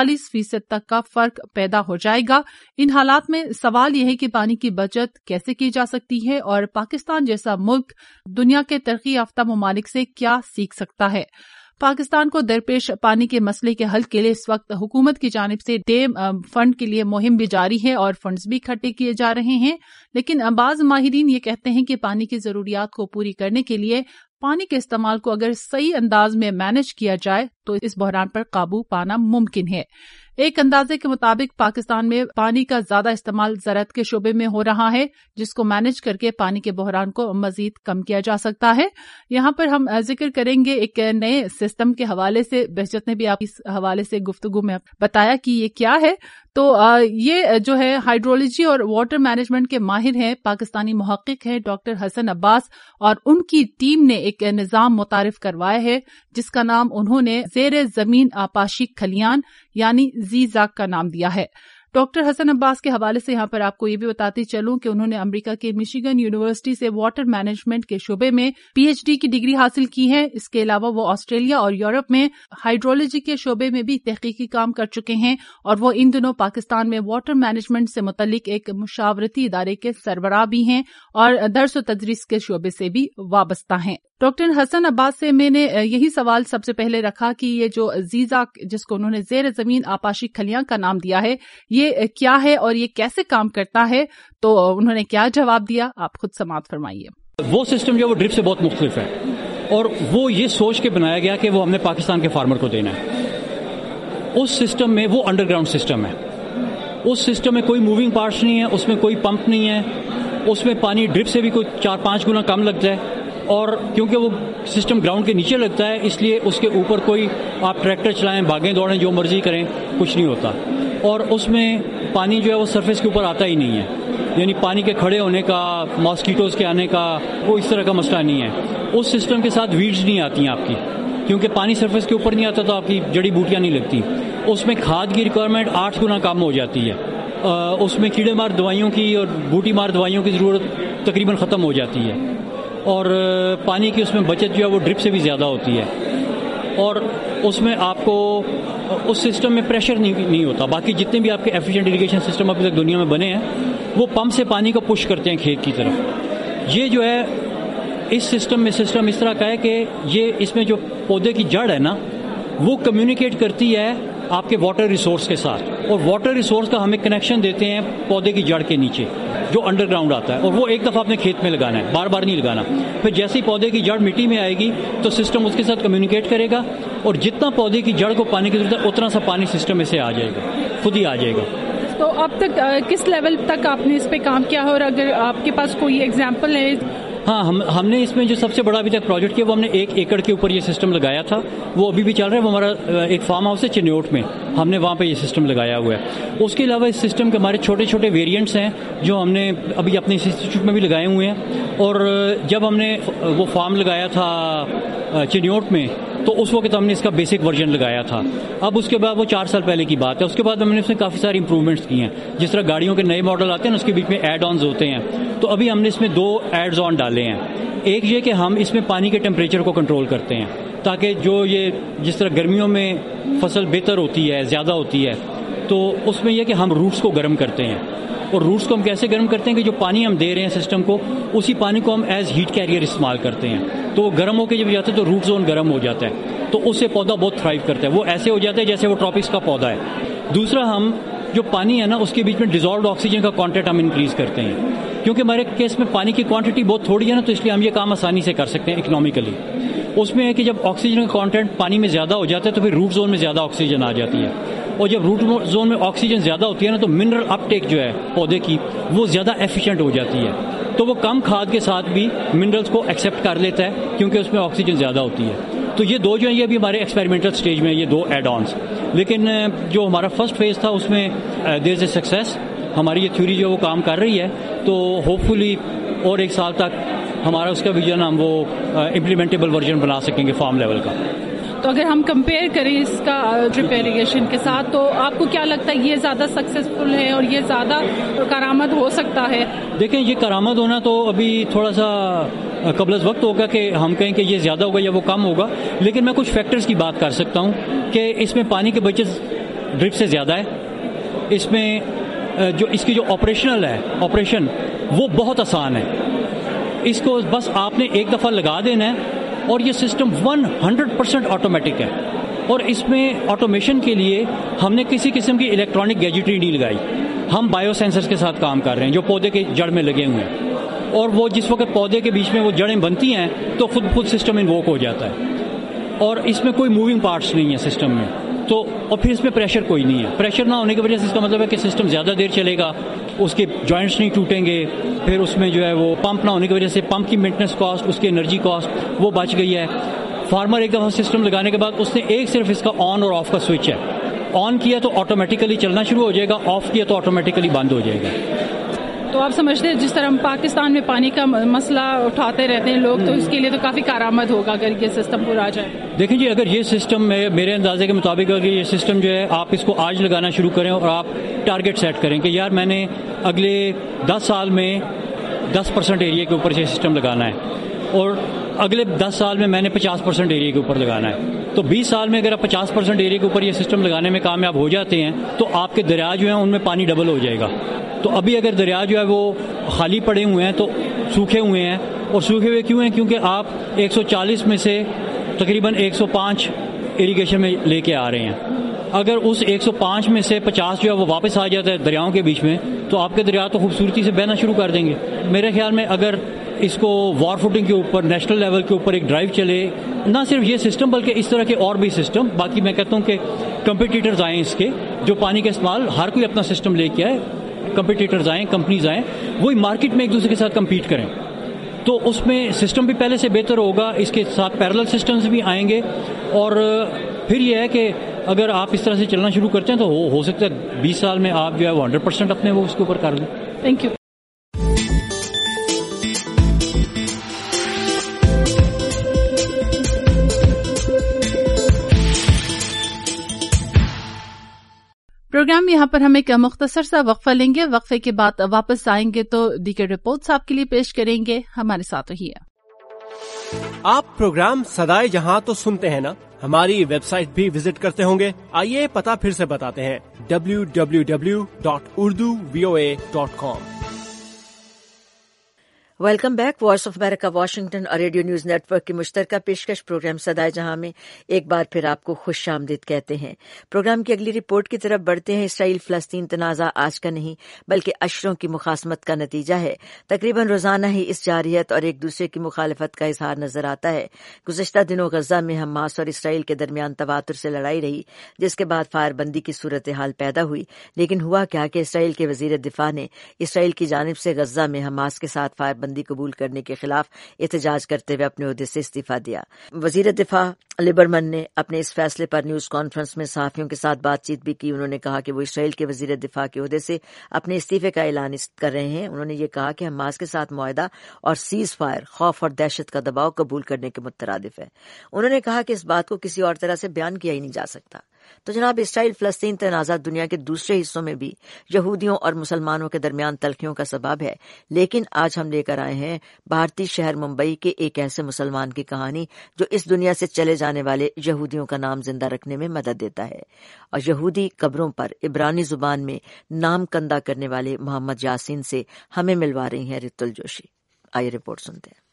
40% تک کا فرق پیدا ہو جائے گا. ان حالات میں سوال یہ ہے کہ پانی کی بچت کیسے کی جا سکتی ہے اور پاکستان جیسا ملک دنیا کے ترقی یافتہ ممالک سے کیا سیکھ سکتا ہے. پاکستان کو درپیش پانی کے مسئلے کے حل کے لیے اس وقت حکومت کی جانب سے ڈیم فنڈ کے لیے مہم بھی جاری ہے اور فنڈز بھی اکٹھے کیے جا رہے ہیں. لیکن بعض ماہرین یہ کہتے ہیں کہ پانی کی ضروریات کو پوری کرنے کے لیے پانی کے استعمال کو اگر صحیح انداز میں مینج کیا جائے تو اس بحران پر قابو پانا ممکن ہے. ایک اندازے کے مطابق پاکستان میں پانی کا زیادہ استعمال زراعت کے شعبے میں ہو رہا ہے جس کو مینج کر کے پانی کے بحران کو مزید کم کیا جا سکتا ہے. یہاں پر ہم ذکر کریں گے ایک نئے سسٹم کے حوالے سے. بہجت نے بھی آپ اس حوالے سے گفتگو میں بتایا کہ یہ کیا ہے. تو یہ جو ہے ہائیڈرولوجی اور واٹر مینجمنٹ کے ماہر ہیں، پاکستانی محقق ہیں ڈاکٹر حسن عباس، اور ان کی ٹیم نے ایک نظام متعارف کروایا ہے جس کا نام انہوں نے زیر زمین آپاشی کھلیان یعنی زیزاک کا نام دیا ہے. ڈاکٹر حسن عباس کے حوالے سے یہاں پر آپ کو یہ بھی بتاتی چلوں کہ انہوں نے امریکہ کے مشیگن یونیورسٹی سے واٹر مینجمنٹ کے شعبے میں PhD کی ڈگری حاصل کی ہے. اس کے علاوہ وہ آسٹریلیا اور یورپ میں ہائیڈرولوجی کے شعبے میں بھی تحقیقی کام کر چکے ہیں اور وہ ان دنوں پاکستان میں واٹر مینجمنٹ سے متعلق ایک مشاورتی ادارے کے سربراہ بھی ہیں اور درس و تدریس کے شعبے سے بھی وابستہ ہیں. ڈاکٹر حسن عباس سے میں نے یہی سوال سب سے پہلے رکھا کہ یہ جو زیزاک جس کو انہوں نے زیر زمین آپاشی کھلیاں کا نام دیا ہے یہ کیا ہے اور یہ کیسے کام کرتا ہے، تو انہوں نے کیا جواب دیا، آپ خود سماعت فرمائیے. وہ سسٹم جو وہ ڈرپ سے بہت مختلف ہے اور وہ یہ سوچ کے بنایا گیا کہ وہ ہم نے پاکستان کے فارمر کو دینا ہے. اس سسٹم میں وہ انڈر گراؤنڈ سسٹم ہے. اس سسٹم میں کوئی موونگ پارٹس نہیں ہے، اس میں کوئی پمپ نہیں ہے، اس میں پانی ڈرپ سے بھی کوئی 4-5 گنا کم لگتا ہے اور کیونکہ وہ سسٹم گراؤنڈ کے نیچے لگتا ہے اس لیے اس کے اوپر کوئی آپ ٹریکٹر چلائیں، بھاگیں دوڑیں، جو مرضی کریں، کچھ نہیں ہوتا. اور اس میں پانی جو ہے وہ سرفیس کے اوپر آتا ہی نہیں ہے، یعنی پانی کے کھڑے ہونے کا، ماسکیٹوز کے آنے کا، وہ اس طرح کا مسئلہ نہیں ہے. اس سسٹم کے ساتھ ویڈز نہیں آتی ہیں آپ کی، کیونکہ پانی سرفیس کے اوپر نہیں آتا تو آپ کی جڑی بوٹیاں نہیں لگتی. اس میں کھاد کی ریکوائرمنٹ 8 گنا کم ہو جاتی ہے. اس میں کیڑے مار دوائیوں کی اور بوٹی مار دوائیوں کی ضرورت تقریباً ختم ہو جاتی ہے اور پانی کی اس میں بچت جو ہے وہ ڈرپ سے بھی زیادہ ہوتی ہے. اور اس میں آپ کو اس سسٹم میں پریشر نہیں ہوتا. باقی جتنے بھی آپ کے ایفیشینٹ اریگیشن سسٹم ابھی تک دنیا میں بنے ہیں وہ پمپ سے پانی کو پش کرتے ہیں کھیت کی طرف. یہ جو ہے اس سسٹم میں سسٹم اس طرح کا ہے کہ یہ اس میں جو پودے کی جڑ ہے نا وہ کمیونیکیٹ کرتی ہے آپ کے واٹر ریسورس کے ساتھ، اور واٹر ریسورس کا ہمیں کنیکشن دیتے ہیں پودے کی جڑ کے نیچے جو انڈر گراؤنڈ آتا ہے، اور وہ ایک دفعہ اپنے کھیت میں لگانا ہے، بار بار نہیں لگانا. پھر جیسے ہی پودے کی جڑ مٹی میں آئے گی تو سسٹم اس کے ساتھ کمیونیکیٹ کرے گا اور جتنا پودے کی جڑ کو پانی کی ضرورت ہے اتنا سا پانی سسٹم میں سے آ جائے گا، خود ہی آ جائے گا. تو اب تک کس لیول تک آپ نے اس پہ کام کیا ہے اور اگر آپ کے پاس کوئی ایگزامپل ہے؟ ہاں، ہم نے اس میں جو سب سے بڑا ابھی تک پروجیکٹ کیا وہ ہم نے 1 ایکڑ کے اوپر یہ سسٹم لگایا تھا. وہ ابھی بھی چل رہا ہے. وہ ہمارا ایک فارم ہاؤس ہے چنیوٹ میں، ہم نے وہاں پہ یہ سسٹم لگایا ہوا ہے. اس کے علاوہ اس سسٹم کے ہمارے چھوٹے چھوٹے ویریئنٹس ہیں جو ہم نے ابھی اپنے انسٹیٹیوٹ میں بھی لگائے ہوئے ہیں. اور جب ہم نے وہ فارم لگایا تھا چنیوٹ میں تو اس وقت ہم نے اس کا بیسک ورژن لگایا تھا. اب اس کے بعد وہ 4 سال پہلے کی بات ہے. اس کے بعد ہم نے اس میں کافی ساری امپروومنٹس کی ہیں. جس طرح گاڑیوں کے نئے ماڈل آتے ہیں نا، اس کے بیچ میں ایڈ آنز ہوتے ہیں. تو ابھی ہم نے اس میں 2 ایڈز آن ڈالے ہیں. ایک یہ کہ ہم اس میں پانی کے ٹیمپریچر کو کنٹرول کرتے ہیں، تاکہ جس طرح گرمیوں میں فصل بہتر ہوتی ہے، زیادہ ہوتی ہے، تو اس میں یہ کہ ہم روٹس کو گرم کرتے ہیں. اور روٹس کو ہم کیسے گرم کرتے ہیں کہ جو پانی ہم دے رہے ہیں سسٹم کو، اسی پانی کو ہم ایز ہیٹ کیریئر استعمال کرتے ہیں. تو وہ گرم ہو کے جب جاتا ہے تو روٹ زون گرم ہو جاتا ہے، تو اس سے پودا بہت تھرائیو کرتا ہے. وہ ایسے ہو جاتا ہے جیسے وہ ٹراپکس کا پودا ہے. دوسرا، ہم جو پانی ہے نا، اس کے بیچ میں ڈیزالوڈ آکسیجن کا کانٹینٹ ہم انکریز کرتے ہیں. کیونکہ ہمارے کیس میں پانی کی کوانٹٹی بہت تھوڑی ہے نا، تو اس لیے ہم یہ کام آسانی سے کر سکتے ہیں اکنامیکلی. اس میں ہے کہ جب آکسیجن کا کانٹینٹ پانی میں زیادہ ہو جاتا ہے تو پھر روٹ زون میں زیادہ آکسیجن آ جاتی ہے. اور جب روٹ زون میں آکسیجن زیادہ ہوتی ہے نا، تو منرل اپ ٹیک جو ہے پودے کی، وہ زیادہ ایفیشینٹ ہو جاتی ہے. تو وہ کم کھاد کے ساتھ بھی منرلز کو ایکسیپٹ کر لیتا ہے کیونکہ اس میں آکسیجن زیادہ ہوتی ہے. تو یہ 2 جو ہیں، یہ بھی ہمارے ایکسپیریمنٹل سٹیج میں یہ 2 ایڈ آنس. لیکن جو ہمارا فرسٹ فیز تھا اس میں دیر از اے سکسیس. ہماری یہ تھیوری جو وہ کام کر رہی ہے، تو ہوپ فلی اور 1 سال تک ہمارا اس کا ویژن ہم وہ امپلیمنٹیبل ورژن بنا سکیں گے فارم لیول کا. تو اگر ہم کمپیئر کریں اس کا ڈرپ ایریگیشن کے ساتھ، تو آپ کو کیا لگتا ہے یہ زیادہ سکسیسفل ہے اور یہ زیادہ کارآمد ہو سکتا ہے؟ دیکھیں، یہ کارآمد ہونا تو ابھی تھوڑا سا قبل از وقت ہوگا کہ ہم کہیں کہ یہ زیادہ ہوگا یا وہ کم ہوگا. لیکن میں کچھ فیکٹرز کی بات کر سکتا ہوں کہ اس میں پانی کی بچت ڈرپ سے زیادہ ہے. اس میں جو اس کی جو آپریشن وہ بہت آسان ہے. اس کو بس آپ نے ایک دفعہ لگا دینا ہے اور یہ سسٹم 100% آٹومیٹک ہے. اور اس میں آٹومیشن کے لیے ہم نے کسی قسم کی الیکٹرانک گیجٹری نہیں لگائی. ہم بایو سینسرز کے ساتھ کام کر رہے ہیں جو پودے کے جڑ میں لگے ہوئے ہیں. اور وہ جس وقت پودے کے بیچ میں وہ جڑیں بنتی ہیں تو خود سسٹم انووک ہو جاتا ہے. اور اس میں کوئی موونگ پارٹس نہیں ہے سسٹم میں. تو اور پھر اس میں پریشر کوئی نہیں ہے. پریشر نہ ہونے کی وجہ سے اس کا مطلب ہے کہ سسٹم زیادہ دیر چلے گا، اس کے جوائنٹس نہیں ٹوٹیں گے. پھر اس میں جو ہے وہ پمپ نہ ہونے کی وجہ سے پمپ کی مینٹننس کاسٹ، اس کی انرجی کاسٹ وہ بچ گئی ہے. فارمر ایک دفعہ سسٹم لگانے کے بعد اس نے صرف اس کا آن اور آف کا سوئچ ہے. آن کیا تو آٹومیٹیکلی چلنا شروع ہو جائے گا، آف کیا تو آٹومیٹیکلی بند ہو جائے گا. تو آپ سمجھتے ہیں جس طرح ہم پاکستان میں پانی کا مسئلہ اٹھاتے رہتے ہیں لوگ، تو اس کے لیے تو کافی کارآمد ہوگا اگر یہ سسٹم پورا آ جائے. دیکھیں جی، اگر یہ سسٹم میرے اندازے کے مطابق اگر یہ سسٹم جو ہے آپ اس کو آج لگانا شروع کریں اور آپ ٹارگٹ سیٹ کریں کہ یار میں نے اگلے 10 سال میں 10% ایریا کے اوپر یہ سسٹم لگانا ہے اور اگلے 10 سال میں نے 50% ایریا کے اوپر لگانا ہے، تو 20 سال میں اگر آپ 50% ایریا کے اوپر یہ سسٹم لگانے میں کامیاب ہو جاتے ہیں تو آپ کے دریا جو ہیں ان میں پانی ڈبل ہو جائے گا. تو ابھی اگر دریا جو ہے وہ خالی پڑے ہوئے ہیں تو سوکھے ہوئے ہیں. اور سوکھے ہوئے کیوں ہیں؟ کیونکہ آپ 140 میں سے تقریباً 105 اریگیشن میں لے کے آ رہے ہیں. اگر اس 105 میں سے 50 جو ہے وہ واپس آ جاتا ہے دریاؤں کے بیچ میں، تو آپ کے دریا تو خوبصورتی سے بہنا شروع کر دیں گے. میرے خیال میں اگر اس کو وار فوٹنگ کے اوپر نیشنل لیول کے اوپر ایک ڈرائیو چلے، نہ صرف یہ سسٹم بلکہ اس طرح کے اور بھی سسٹم، باقی میں کہتا ہوں کہ کمپیٹیٹرز آئیں اس کے، جو پانی کا استعمال ہر کوئی اپنا سسٹم لے کے آئے، کمپیٹیٹرز آئیں، کمپنیز آئیں، وہی مارکیٹ میں ایک دوسرے کے ساتھ کمپیٹ کریں، تو اس میں سسٹم بھی پہلے سے بہتر ہوگا. اس کے ساتھ پیرلل سسٹمز بھی آئیں گے. اور پھر یہ ہے کہ اگر آپ اس طرح سے چلنا شروع کرتے ہیں تو ہو سکتا ہے 20 سال میں آپ جو ہے وہ 100% اپنے وہ اس کے اوپر کر لیں. Thank you. پروگرام یہاں پر ہم ایک مختصر سا وقفہ لیں گے. وقفے کے بعد واپس آئیں گے تو دیگر رپورٹس آپ کے لیے پیش کریں گے. ہمارے ساتھ رہیے. آپ پروگرام صدائے جہاں تو سنتے ہیں نا، ہماری ویب سائٹ بھی وزٹ کرتے ہوں گے. آئیے پتہ پھر سے بتاتے ہیں، www.urduvoa.com. Welcome back. Voice of America Washington اور ریڈیو نیوز نیٹ ورک کی مشترکہ پیشکش پروگرام صدائے جہاں میں ایک بار پھر آپ کو خوش آمدید کہتے ہیں. پروگرام کی اگلی رپورٹ کی طرف بڑھتے ہیں. اسرائیل فلسطین تنازع آج کا نہیں بلکہ اشروں کی مخاصمت کا نتیجہ ہے. تقریباً روزانہ ہی اس جارحیت اور ایک دوسرے کی مخالفت کا اظہار نظر آتا ہے. گزشتہ دنوں غزہ میں حماس اور اسرائیل کے درمیان تواتر سے لڑائی رہی، جس کے بعد فائر بندی کی صورتحال پیدا ہوئی. لیکن ہوا کیا کہ اسرائیل کے وزیر دفاع نے اسرائیل کی جانب سے غزہ میں حماس کے ساتھ فائر بندی قبول کرنے کے خلاف احتجاج کرتے ہوئے اپنے عہدے سے استعفیٰ دیا۔ وزیر دفاع لیبرمن نے اپنے اس فیصلے پر نیوز کانفرنس میں صحافیوں کے ساتھ بات چیت بھی کی۔ انہوں نے کہا کہ وہ اسرائیل کے وزیر دفاع کے عہدے سے اپنے استعفے کا اعلان کر رہے ہیں۔ انہوں نے یہ کہا کہ حماس کے ساتھ معاہدہ اور سیز فائر خوف اور دہشت کا دباؤ قبول کرنے کے مترادف ہے۔ انہوں نے کہا کہ اس بات کو کسی اور طرح سے بیان کیا ہی نہیں جا سکتا۔ تو جناب، اسرائیل فلسطین تنازع دنیا کے دوسرے حصوں میں بھی یہودیوں اور مسلمانوں کے درمیان تلخیوں کا سبب ہے، لیکن آج ہم لے کر آئے ہیں بھارتی شہر ممبئی کے ایک ایسے مسلمان کی کہانی جو اس دنیا سے چلے جانے والے یہودیوں کا نام زندہ رکھنے میں مدد دیتا ہے، اور یہودی قبروں پر عبرانی زبان میں نام کندہ کرنے والے محمد یاسین سے ہمیں ملوا رہی ہیں رتل جوشی۔ آئیے رپورٹ سنتے ہیں۔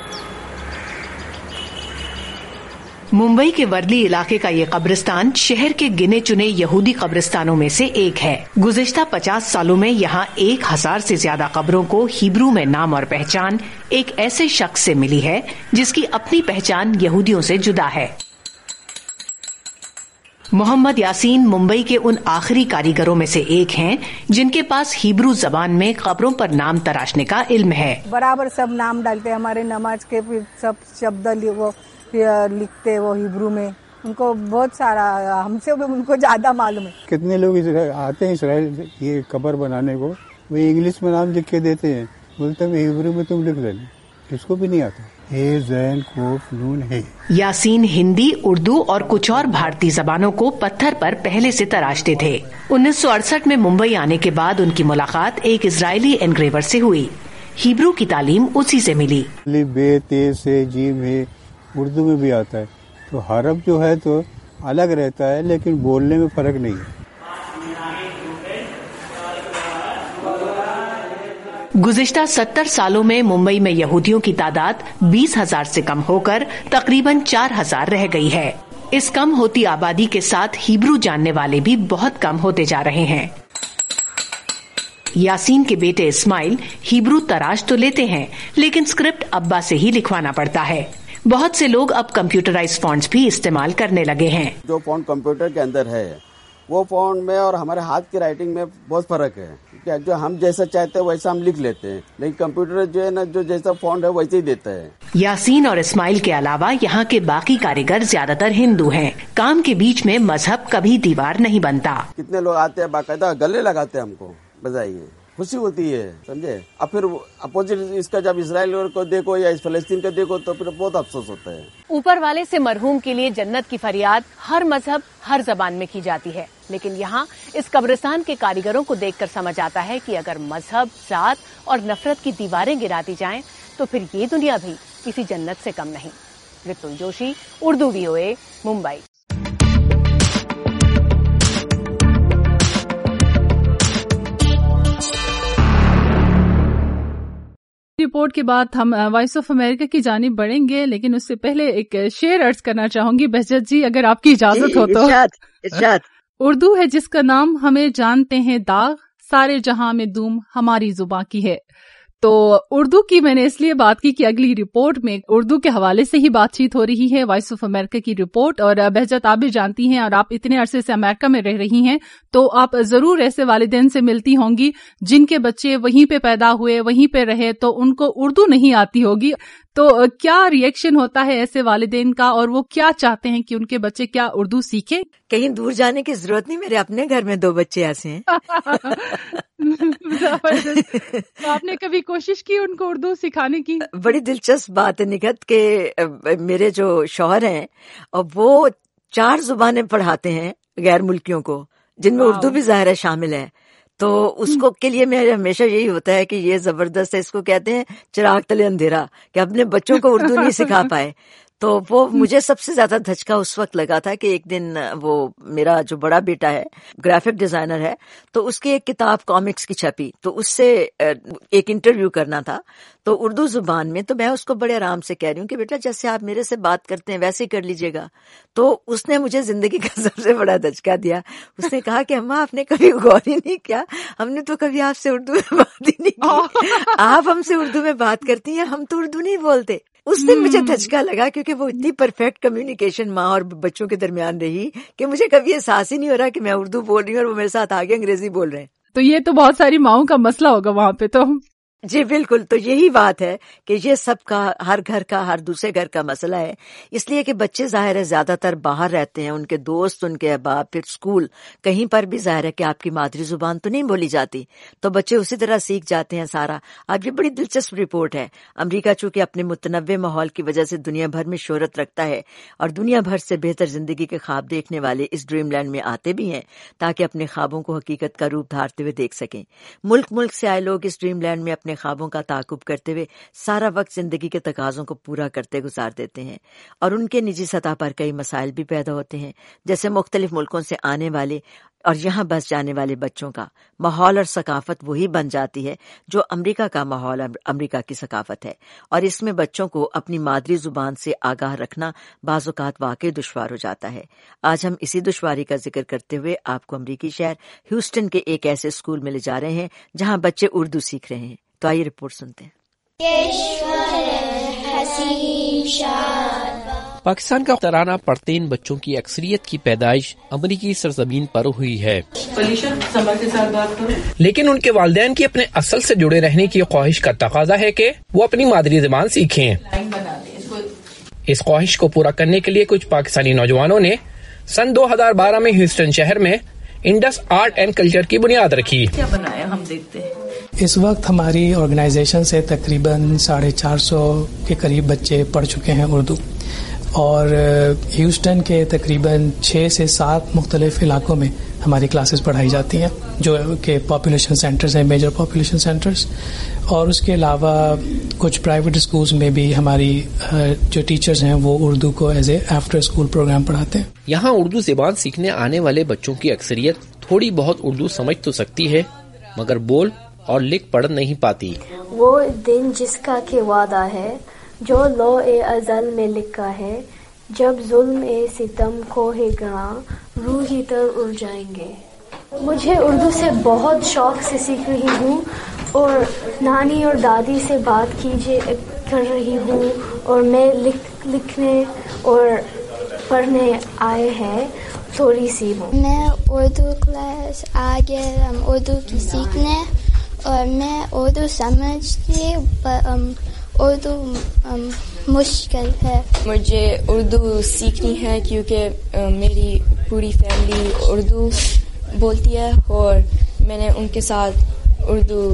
ممبئی کے ورلی علاقے کا یہ قبرستان شہر کے گنے چنے یہودی قبرستانوں میں سے ایک ہے۔ گزشتہ 50 سالوں میں یہاں 1000 سے زیادہ قبروں کو ہیبرو میں نام اور پہچان ایک ایسے شخص سے ملی ہے جس کی اپنی پہچان یہودیوں سے جدا ہے۔ محمد یاسین ممبئی کے ان آخری کاریگروں میں سے ایک ہیں جن کے پاس ہیبرو زبان میں قبروں پر نام تراشنے کا علم ہے۔ برابر سب نام ڈالتے ہیں ہمارے نماز کے، پھر سب شبد وہ لکھتے وہ ہیبرو میں، ان کو بہت سارا، ہم سے ان کو زیادہ معلوم ہے۔ کتنے لوگ آتے ہیں اسرائیل یہ قبر بنانے کو، وہ انگلش میں نام لکھ کے دیتے ہیں، بولتے ہیں ہیبرو میں تم لکھ لینا، کس کو بھی نہیں آتا۔ اے زین کوف نون ہے۔ یاسین ہندی، اردو اور کچھ اور بھارتی زبانوں کو پتھر پر پہلے سے تراشتے تھے۔ 1968 میں ممبئی آنے کے بعد ان کی ملاقات ایک اسرائیلی انگریور سے ہوئی۔ ہیبرو کی تعلیم اسی سے ملی۔ بے تے سے جیم ہے، اردو میں بھی آتا ہے، تو حرف جو ہے تو الگ رہتا ہے لیکن بولنے میں فرق نہیں ہے۔ گزشتہ 70 سالوں میں ممبئی میں یہودیوں کی تعداد 20,000 سے کم ہو کر تقریباً 4,000 رہ گئی ہے۔ اس کم ہوتی آبادی کے ساتھ ہیبرو جاننے والے بھی بہت کم ہوتے جا رہے ہیں۔ یاسین کے بیٹے اسماعیل ہیبرو تراش تو لیتے ہیں لیکن اسکرپٹ ابا سے ہی لکھوانا پڑتا ہے۔ بہت سے لوگ اب کمپیوٹرائز فونٹس بھی استعمال کرنے لگے ہیں۔ جو فونٹ کمپیوٹر کے اندر ہے وہ فونٹ میں اور ہمارے ہاتھ کی رائٹنگ میں بہت فرق ہے، جو ہم جیسا چاہتے ہیں ویسا ہم لکھ لیتے ہیں، لیکن کمپیوٹر جو ہے نا جو جیسا فونٹ ہے ویسے ہی دیتا ہے۔ یاسین اور اسماعیل کے علاوہ یہاں کے باقی کاریگر زیادہ تر ہندو ہیں۔ کام کے بیچ میں مذہب کبھی دیوار نہیں بنتا۔ کتنے لوگ آتے ہیں باقاعدہ گلے لگاتے ہیں، ہم کو بتائیے، خوشی ہوتی ہے، سمجھے۔ اب پھر اپوزٹ اس کا جب اسرائیل کو دیکھو یا فلسطین کا دیکھو تو پھر بہت افسوس ہوتا ہے۔ اوپر والے سے مرحوم کے لیے جنت کی فریاد ہر مذہب ہر زبان میں کی جاتی ہے، لیکن یہاں اس قبرستان کے کاریگروں کو دیکھ کر سمجھ آتا ہے کہ اگر مذہب، ذات اور نفرت کی دیواریں گرا دی جائیں تو پھر یہ دنیا بھی کسی جنت سے کم نہیں۔ رتل جوشی، اردو VOA، ممبئی۔ رپورٹ کے بعد ہم وائس آف امریکہ کی جانب بڑھیں گے، لیکن اس سے پہلے ایک شعر عرض کرنا چاہوں گی بہجت جی، اگر آپ کی اجازت ہو تو۔ ارشاد۔ اردو ہے جس کا نام ہمیں جانتے ہیں داغ، سارے جہاں میں دوم ہماری زباں کی ہے۔ تو اردو کی میں نے اس لیے بات کی کہ اگلی رپورٹ میں اردو کے حوالے سے ہی بات چیت ہو رہی ہے، وائس آف امریکہ کی رپورٹ۔ اور بہجت آپ بھی جانتی ہیں اور آپ اتنے عرصے سے امریکہ میں رہ رہی ہیں تو آپ ضرور ایسے والدین سے ملتی ہوں گی جن کے بچے وہیں پہ پیدا ہوئے، وہیں پہ رہے، تو ان کو اردو نہیں آتی ہوگی۔ تو کیا ری ایکشن ہوتا ہے ایسے والدین کا، اور وہ کیا چاہتے ہیں کہ ان کے بچے کیا اردو سیکھیں؟ کہیں دور جانے کی ضرورت نہیں، میرے اپنے گھر میں 2 بچے ایسے ہیں۔ آپ نے کبھی کوشش کی ان کو اردو سکھانے کی؟ بڑی دلچسپ بات ہے نکھت کہ میرے جو شوہر ہیں اور وہ 4 زبانیں پڑھاتے ہیں غیر ملکیوں کو، جن میں اردو بھی ظاہر ہے شامل ہے۔ تو اس کو کے لیے میرا ہمیشہ یہی ہوتا ہے کہ یہ زبردست ہے، اس کو کہتے ہیں چراغ تلے اندھیرا، کہ اپنے بچوں کو اردو نہیں سکھا پائے۔ تو وہ مجھے سب سے زیادہ دھچکا اس وقت لگا تھا کہ ایک دن وہ میرا جو بڑا بیٹا ہے گرافک ڈیزائنر ہے، تو اس کی ایک کتاب کامکس کی چھپی، تو اس سے ایک انٹرویو کرنا تھا تو اردو زبان میں، تو میں اس کو بڑے آرام سے کہہ رہی ہوں کہ بیٹا جیسے آپ میرے سے بات کرتے ہیں ویسے ہی کر لیجیے گا۔ تو اس نے مجھے زندگی کا سب سے بڑا دھچکا دیا۔ اس نے کہا کہ اماں آپ نے کبھی غور ہی نہیں کیا، ہم نے تو کبھی آپ سے اردو میں بات ہی نہیں کی، آپ ہم سے اردو میں بات کرتی ہیں، ہم تو اردو نہیں بولتے۔ اس دن مجھے دھچکا لگا کیونکہ وہ اتنی پرفیکٹ کمیونیکیشن ماں اور بچوں کے درمیان رہی کہ مجھے کبھی احساس ہی نہیں ہو رہا کہ میں اردو بول رہی ہوں اور وہ میرے ساتھ آگے انگریزی بول رہے ہیں۔ تو یہ تو بہت ساری ماؤں کا مسئلہ ہوگا وہاں پہ تو۔ جی بالکل، تو یہی بات ہے کہ یہ سب کا ہر گھر کا ہر دوسرے گھر کا مسئلہ ہے، اس لیے کہ بچے ظاہر ہے زیادہ تر باہر رہتے ہیں، ان کے دوست، ان کے احباب، پھر اسکول، کہیں پر بھی ظاہر ہے کہ آپ کی مادری زبان تو نہیں بولی جاتی، تو بچے اسی طرح سیکھ جاتے ہیں سارا۔ اب یہ بڑی دلچسپ رپورٹ ہے۔ امریکہ چونکہ اپنے متنوع ماحول کی وجہ سے دنیا بھر میں شہرت رکھتا ہے اور دنیا بھر سے بہتر زندگی کے خواب دیکھنے والے اس ڈریم لینڈ میں آتے بھی ہیں تاکہ اپنے خوابوں کو حقیقت کا روپ دھارتے ہوئے دیکھ سکیں۔ ملک سے آئے لوگ اس ڈریم لینڈ میں اپنے خوابوں کا تعاقب کرتے ہوئے سارا وقت زندگی کے تقاضوں کو پورا کرتے گزار دیتے ہیں، اور ان کے نجی سطح پر کئی مسائل بھی پیدا ہوتے ہیں، جیسے مختلف ملکوں سے آنے والے اور یہاں بس جانے والے بچوں کا ماحول اور ثقافت وہی بن جاتی ہے جو امریکہ کا ماحول، امریکہ کی ثقافت ہے، اور اس میں بچوں کو اپنی مادری زبان سے آگاہ رکھنا بعض اوقات واقعی دشوار ہو جاتا ہے۔ آج ہم اسی دشواری کا ذکر کرتے ہوئے آپ کو امریکی شہر ہیوسٹن کے ایک ایسے اسکول میں لے جا رہے ہیں جہاں بچے اردو سیکھ رہے ہیں۔ تو آئیے رپورٹ سنتے ہیں۔ پاکستان کا ترانہ پڑھتے ان بچوں کی اکثریت کی پیدائش امریکی سرزمین پر ہوئی ہے، لیکن ان کے والدین کی اپنے اصل سے جڑے رہنے کی خواہش کا تقاضا ہے کہ وہ اپنی مادری زبان سیکھیں۔ اس خواہش کو پورا کرنے کے لیے کچھ پاکستانی نوجوانوں نے سن 2012 میں ہیوسٹن شہر میں انڈس آرٹ اینڈ کلچر کی بنیاد رکھی۔ کیا بنایا ہم دیکھتے ہیں۔ اس وقت ہماری آرگنائزیشن سے تقریباً 450 کے قریب بچے پڑھ چکے ہیں اردو، اور ہیوسٹن کے تقریباً 6 سے 7 مختلف علاقوں میں ہماری کلاسز پڑھائی جاتی ہیں جو کہ پاپولیشن سینٹرز ہیں، میجر پاپولیشن سینٹرز، اور اس کے علاوہ کچھ پرائیویٹ اسکولز میں بھی ہماری جو ٹیچرز ہیں وہ اردو کو as a after school programme پڑھاتے ہیں۔ یہاں اردو زبان سیکھنے آنے والے بچوں کی اکثریت تھوڑی بہت اردو سمجھ تو سکتی ہے مگر بول اور لکھ پڑھ نہیں پاتی۔ وہ دن جس کا کہ وعدہ ہے جو لوح ازل میں لکھا ہے، جب ظلم ستم کو ہے گراں روحی تر اڑ جائیں گے۔ مجھے اردو سے بہت شوق سے سیکھ رہی ہوں اور نانی اور دادی سے بات کر رہی ہوں، اور میں لکھنے اور پڑھنے آئے ہیں تھوڑی سی ہوں۔ میں اردو کلاس آ گیا اردو کی سیکھنے، اور میں اردو سمجھتی اردو مشکل ہے۔ مجھے اردو سیکھنی ہے کیونکہ میری پوری فیملی اردو بولتی ہے اور میں نے ان کے ساتھ اردو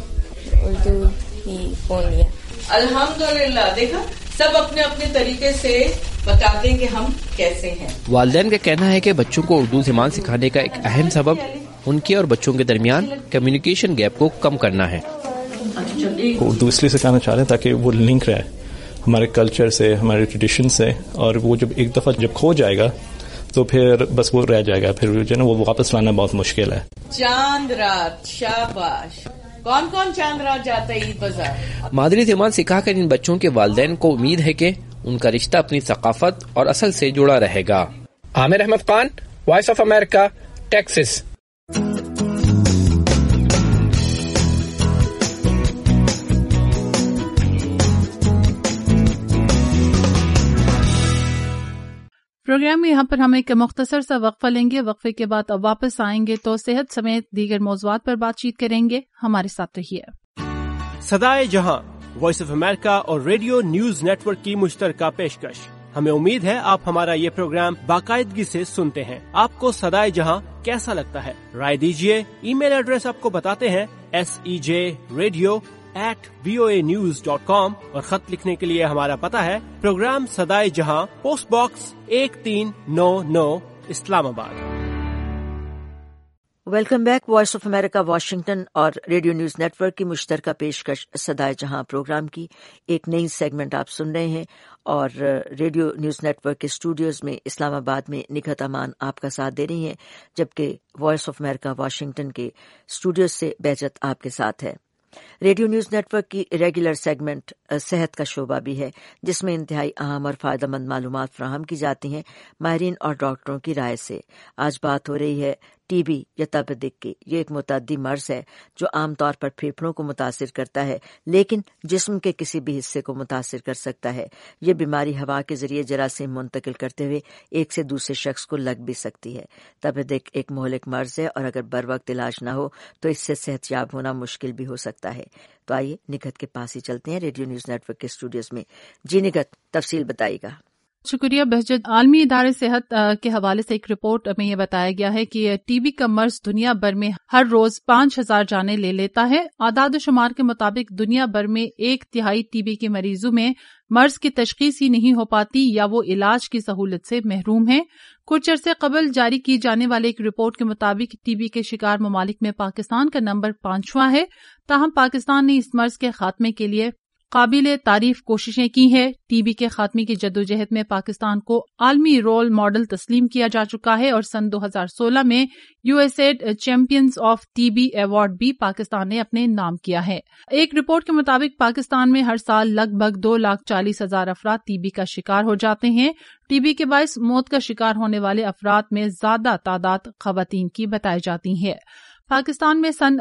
ہی بول لیا۔ الحمدللہ، دیکھا سب اپنے اپنے طریقے سے بتاتے ہیں کہ ہم کیسے ہیں۔ والدین کا کہنا ہے کہ بچوں کو اردو زبان سکھانے کا ایک اہم سبب ان کے اور بچوں کے درمیان کمیونیکیشن گیپ کو کم کرنا ہے۔ اردو اس لیے سکھانا چاہ رہے ہیں تاکہ وہ لنک رہے ہمارے کلچر سے، ہمارے ٹریڈیشن سے، اور وہ جب ایک دفعہ جب کھو جائے گا تو پھر بس وہ رہ جائے گا، پھر جو ہے نا وہ واپس لانا بہت مشکل ہے۔ چاند رات، شاباش، کون کون چاند رات جاتا ہے عید بازار؟ مادری زبان سکھا کر ان بچوں کے والدین کو امید ہے کہ ان کا رشتہ اپنی ثقافت اور اصل سے جڑا رہے گا۔ Aamir Ahmed Khan, Voice of America, Texas. Programme میں یہاں پر ہم ایک مختصر سا وقفہ لیں گے، وقفے کے بعد اب واپس آئیں گے تو صحت سمیت دیگر موضوعات پر بات چیت کریں گے۔ ہمارے ساتھ رہیے۔ صدائے جہاں وائس آف امریکہ اور ریڈیو نیوز نیٹ ورک کی مشترکہ پیشکش۔ ہمیں امید ہے آپ ہمارا یہ پروگرام باقاعدگی سے سنتے ہیں۔ آپ کو صدائے جہاں کیسا لگتا ہے؟ رائے دیجیے۔ ای میل ایڈریس آپ کو بتاتے ہیں sejradio@voanews.com، اور خط لکھنے کے لیے ہمارا پتہ ہے پروگرام صدائے جہاں، post box 1399، Islamabad. Welcome back. Voice of America Washington اور ریڈیو نیوز نیٹ ورک کی مشترکہ پیشکش صدائے جہاں پروگرام کی ایک نئی سیگمنٹ آپ سن رہے ہیں، اور ریڈیو نیوز نیٹ ورک کے اسٹوڈیوز میں اسلام آباد میں نکہت امان آپ کا ساتھ دے رہی ہیں، جبکہ وائس آف امریکہ واشنگٹن کے اسٹوڈیوز سے بہجت آپ کے ساتھ ہے۔ ریڈیو نیوز نیٹ ورک کی ریگولر سیگمنٹ صحت کا شعبہ بھی ہے، جس میں انتہائی اہم اور فائدہ مند معلومات فراہم کی جاتی ہیں ماہرین اور ڈاکٹروں کی رائے سے۔ آج بات ہو رہی ہے ٹی بی یا تپ دق کی۔ یہ ایک متعدی مرض ہے جو عام طور پر پھیپھڑوں کو متاثر کرتا ہے، لیکن جسم کے کسی بھی حصے کو متاثر کر سکتا ہے۔ یہ بیماری ہوا کے ذریعے جراثیم منتقل کرتے ہوئے ایک سے دوسرے شخص کو لگ بھی سکتی ہے۔ تپ دق ایک مہلک مرض ہے، اور اگر بر وقت علاج نہ ہو تو اس سے صحت یاب ہونا مشکل بھی ہو سکتا ہے۔ تو آئیے نگہت کے پاس ہی چلتے ہیں، ریڈیو نیوز نیٹ ورک کے اسٹوڈیوز میں۔ جی نگہت، تفصیل بتائیے گا۔ شکریہ بہجت۔ عالمی ادارے صحت کے حوالے سے ایک رپورٹ میں یہ بتایا گیا ہے کہ ٹی بی کا مرض دنیا بھر میں ہر روز 5,000 جانیں لے لیتا ہے۔ اعداد و شمار کے مطابق دنیا بھر میں 1/3 ٹی بی کے مریضوں میں مرض کی تشخیص ہی نہیں ہو پاتی یا وہ علاج کی سہولت سے محروم ہیں۔ کچھ عرصے قبل جاری کی جانے والے ایک رپورٹ کے مطابق ٹی بی کے شکار ممالک میں پاکستان کا نمبر 5واں ہے۔ تاہم پاکستان نے اس مرض کے خاتمے کے لیے قابل تعریف کوششیں کی ہیں۔ ٹی بی کے خاتمے کی جدوجہد میں پاکستان کو عالمی رول ماڈل تسلیم کیا جا چکا ہے اور سن 2016 میں USAID champions of T B award بھی پاکستان نے اپنے نام کیا ہے۔ ایک رپورٹ کے مطابق پاکستان میں ہر سال لگ بھگ 2,40,000 افراد ٹی بی کا شکار ہو جاتے ہیں۔ ٹی بی کے باعث موت کا شکار ہونے والے افراد میں زیادہ تعداد خواتین کی بتائی جاتی ہے۔ پاکستان میں سن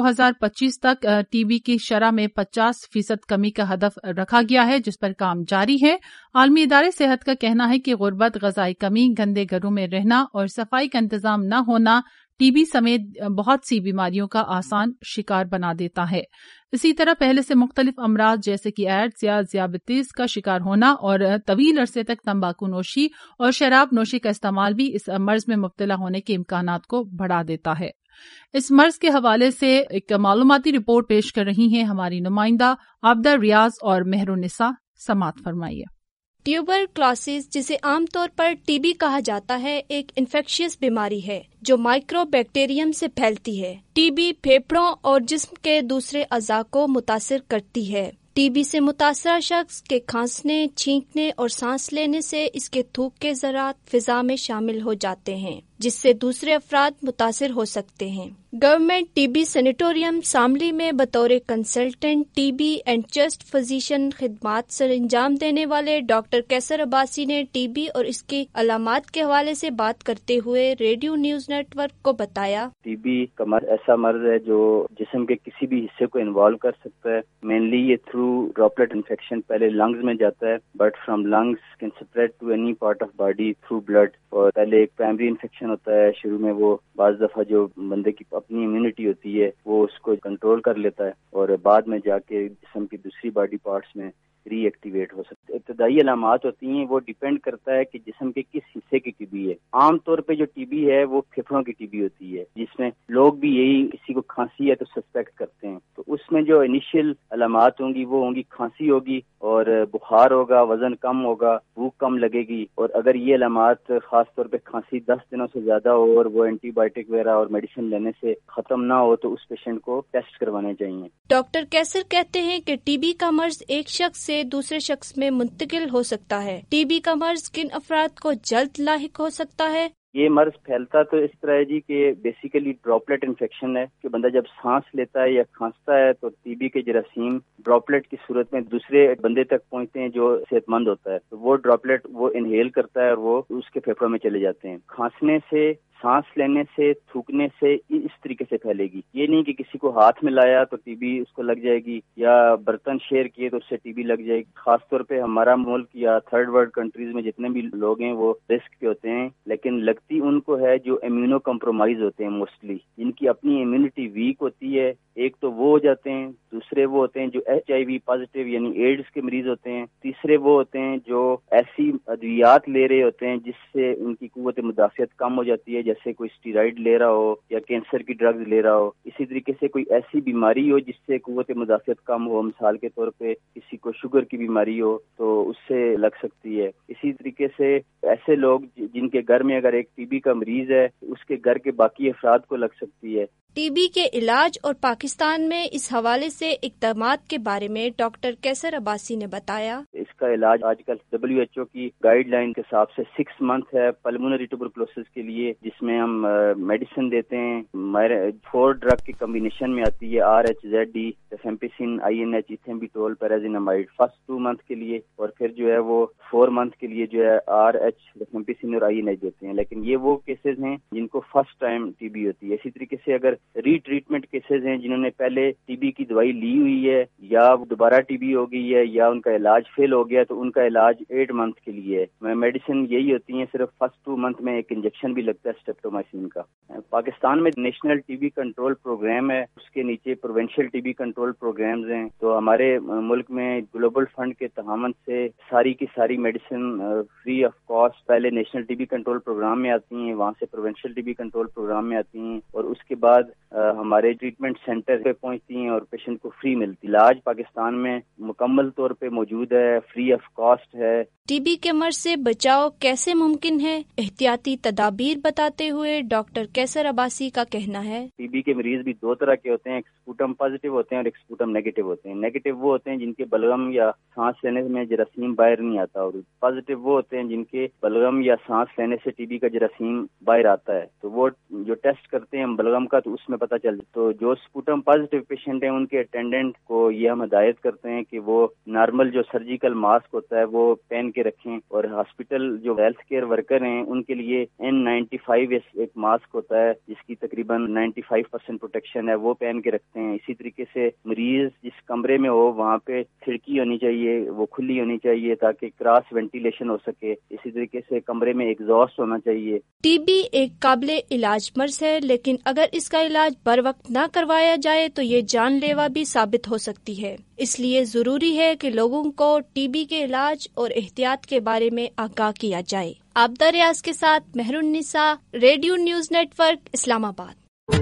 2025 تک ٹی بی کی شرح میں 50% کمی کا ہدف رکھا گیا ہے، جس پر کام جاری ہے۔ عالمی ادارے صحت کا کہنا ہے کہ غربت، غذائی کمی، گندے گھروں میں رہنا اور صفائی کا انتظام نہ ہونا ٹی بی سمیت بہت سی بیماریوں کا آسان شکار بنا دیتا ہے۔ اسی طرح پہلے سے مختلف امراض جیسے کہ ایڈز یا ذیابیطس کا شکار ہونا اور طویل عرصے تک تمباکو نوشی اور شراب نوشی کا استعمال بھی اس مرض میں مبتلا ہونے کے امکانات کو بڑھا دیتا ہے۔ اس مرض کے حوالے سے ایک معلوماتی رپورٹ پیش کر رہی ہیں ہماری نمائندہ عابدہ ریاض اور مہرالنساء، سماعت فرمائیے۔ ٹیوبر کلوسس، جسے عام طور پر ٹی بی کہا جاتا ہے، ایک انفیکشیس بیماری ہے جو مائکرو بیکٹیریم سے پھیلتی ہے۔ ٹی بی پھیپھڑوں اور جسم کے دوسرے اعضاء کو متاثر کرتی ہے۔ ٹی بی سے متاثرہ شخص کے کھانسنے، چھینکنے اور سانس لینے سے اس کے تھوک کے ذرات فضا میں شامل ہو جاتے ہیں، جس سے دوسرے افراد متاثر ہو سکتے ہیں۔ Government T B sanatorium Shamli میں بطور consultant T B and chest physician خدمات سر انجام دینے والے ڈاکٹر کیسر عباسی نے ٹی بی اور اس کی علامات کے حوالے سے بات کرتے ہوئے ریڈیو نیوز نیٹ ورک کو بتایا۔ ٹی بی کا مرض ایسا مرض ہے جو جسم کے کسی بھی حصے کو انوالو کر سکتا ہے۔ مینلی یہ تھرو ڈراپلیٹ انفیکشن پہلے لنگز میں جاتا ہے، but from lungs can spread to any part of body through blood. اور پہلے ایک پرائمری انفیکشن ہوتا ہے، شروع میں وہ بعض دفعہ جو بندے کی اپنی امیونٹی ہوتی ہے وہ اس کو کنٹرول کر لیتا ہے اور بعد میں جا کے جسم کی دوسری باڈی پارٹس میں ری ایکٹیویٹ ہو سکتے ہیں۔ ابتدائی علامات ہوتی ہیں، وہ ڈیپینڈ کرتا ہے کہ جسم کے کس حصے کی ٹی بی ہے۔ عام طور پہ جو ٹی بی ہے وہ پھیپھڑوں کی ٹی بی ہوتی ہے، جس میں لوگ بھی یہی کسی کو کھانسی ہے تو سسپیکٹ کرتے ہیں۔ تو اس میں جو انیشیل علامات ہوں گی وہ ہوں گی کھانسی ہوگی اور بخار ہوگا، وزن کم ہوگا، بھوک کم لگے گی۔ اور اگر یہ علامات خاص طور پہ کھانسی 10 دنوں سے زیادہ ہو اور وہ اینٹی بایوٹک وغیرہ اور میڈیسن لینے سے ختم نہ ہو تو اس پیشنٹ کو ٹیسٹ کروانے چاہیے۔ ڈاکٹر کیسر کہتے ہیں کہ ٹی بی کا مرض ایک شخص سے دوسرے شخص میں منتقل ہو سکتا ہے۔ ٹی بی کا مرض کن افراد کو جلد لاحق ہو سکتا ہے؟ یہ مرض پھیلتا تو اس طرح ہے جی کہ بیسیکلی ڈراپلیٹ انفیکشن ہے کہ بندہ جب سانس لیتا ہے یا کھانستا ہے تو ٹی بی کے جراثیم ڈراپلیٹ کی صورت میں دوسرے بندے تک پہنچتے ہیں جو صحت مند ہوتا ہے، تو وہ ڈراپلیٹ وہ انہیل کرتا ہے اور وہ اس کے پھیپھڑوں میں چلے جاتے ہیں۔ کھانسنے سے، سانس لینے سے، تھوکنے سے اس طریقے سے پھیلے گی۔ یہ نہیں کہ کسی کو ہاتھ میں لایا تو ٹی بی اس کو لگ جائے گی یا برتن شیئر کیے تو اس سے ٹی بی لگ جائے گی۔ خاص طور پہ ہمارا ملک یا تھرڈ ورلڈ کنٹریز میں جتنے بھی لوگ ہیں وہ رسک کے ہوتے ہیں، لیکن لگتی ان کو ہے جو امیونو کمپرومائز ہوتے ہیں، موسٹلی جن کی اپنی امیونٹی ویک ہوتی ہے۔ ایک تو وہ ہو جاتے ہیں، دوسرے وہ ہوتے ہیں جو HIV پازیٹیو یعنی ایڈز کے مریض ہوتے ہیں، تیسرے وہ ہوتے ہیں جو ایسی ادویات لے رہے ہوتے ہیں جس سے ان کی قوت مدافعت کم ہو جاتی ہے، جیسے کوئی اسٹیرائڈ لے رہا ہو یا کینسر کی ڈرگز لے رہا ہو۔ اسی طریقے سے کوئی ایسی بیماری ہو جس سے قوت مدافعت کم ہو، مثال کے طور پہ کسی کو شوگر کی بیماری ہو تو اس سے لگ سکتی ہے۔ اسی طریقے سے ایسے لوگ جن کے گھر میں اگر ایک TB کا مریض ہے اس کے گھر کے باقی افراد کو لگ سکتی ہے۔ ٹی بی کے علاج اور پاکستان میں اس حوالے سے اقدامات کے بارے میں ڈاکٹر کیسر عباسی نے بتایا۔ اس کا علاج آج کل WHO کی گائیڈ لائن کے حساب سے 6 منتھ ہے پلمونری ٹیوبرکلوسس کے لیے، جس میں ہم میڈیسن دیتے ہیں۔ 4 ڈرگ کی کمبینیشن میں آتی ہے، RHZD، rifampicin, INH، ethambutol, pyrazinamide, first 2 month کے لیے، اور پھر جو ہے وہ 4 منتھ کے لیے جو ہے RH، ریفیمپیسن اور INH دیتے ہیں۔ لیکن یہ وہ کیسز ہیں جن کو فرسٹ ٹائم TB ہوتی ہے۔ اسی طریقے سے اگر ری ٹریٹمنٹ کیسز ہیں جنہوں نے پہلے ٹی بی کی دوائی لی ہوئی ہے یا دوبارہ ٹی بی ہو گئی ہے یا ان کا علاج فیل ہو گیا تو ان کا علاج 8 منتھ کے لیے ہے. میڈیسن یہی ہوتی ہیں, صرف فرسٹ 2 منتھ میں ایک انجیکشن بھی لگتا ہے اسٹریپٹومائسین کا. پاکستان میں national T B control programme ہے, اس کے نیچے provincial T B control programmes ہیں. تو ہمارے ملک میں گلوبل فنڈ کے تعاون سے ساری کی ساری میڈیسن فری آف کاسٹ پہلے national T B control programme میں آتی ہیں, وہاں سے provincial T B control programme میں آتی ہیں اور اس کے بعد ہمارے ٹریٹمنٹ سینٹر پہ پہنچتی ہیں اور پیشنٹ کو فری ملتی. علاج پاکستان میں مکمل طور پہ موجود ہے, فری آف کاسٹ ہے. ٹی بی کے مرض سے بچاؤ کیسے ممکن ہے؟ احتیاطی تدابیر بتاتے ہوئے ڈاکٹر کیسر عباسی کا کہنا ہے ٹی بی کے مریض بھی 2 طرح کے ہوتے ہیں, ایک سپوٹم پازیٹیو ہوتے ہیں اور ایک سپوٹم نیگیٹو ہوتے ہیں. نیگیٹو وہ ہوتے ہیں جن کے بلغم یا سانس لینے میں جراثیم باہر نہیں آتا, اور پازیٹیو وہ ہوتے ہیں جن کے بلغم یا سانس لینے سے ٹی بی کا جراثیم باہر آتا ہے. تو وہ جو ٹیسٹ کرتے ہیں بلغم کا تو اس میں پتہ چل جاتا. تو جو سپوٹم پازیٹیو پیشنٹ ہیں ان کے اٹینڈنٹ کو یہ ہم ہدایت کرتے ہیں کہ وہ نارمل جو سرجیکل ماسک ہوتا ہے وہ پہن کے رکھیں, اور ہاسپٹل جو ہیلتھ کیئر ورکر ہیں ان کے لیے N95 ایک ماسک ہوتا ہے جس کی تقریباً 95% پروٹیکشن ہے, وہ پہن کے رکھتے ہیں. اسی طریقے سے مریض جس کمرے میں ہو وہاں پہ کھڑکی ہونی چاہیے, وہ کھلی ہونی چاہیے تاکہ کراس وینٹیلیشن ہو سکے. اسی طریقے سے کمرے میں ایگزاسٹ ہونا چاہیے. ٹی بی ایک قابل علاج مرض ہے, لیکن اگر اس کا علاج بر وقت نہ کروایا جائے تو یہ جان لیوا بھی ثابت ہو سکتی ہے. اس لیے ضروری ہے کہ لوگوں کو ٹی بی کے علاج اور احتیاط کے بارے میں آگاہ کیا جائے. عابدہ ریاض کے ساتھ Mehr un-Nisa, Radio news net work, Islamabad.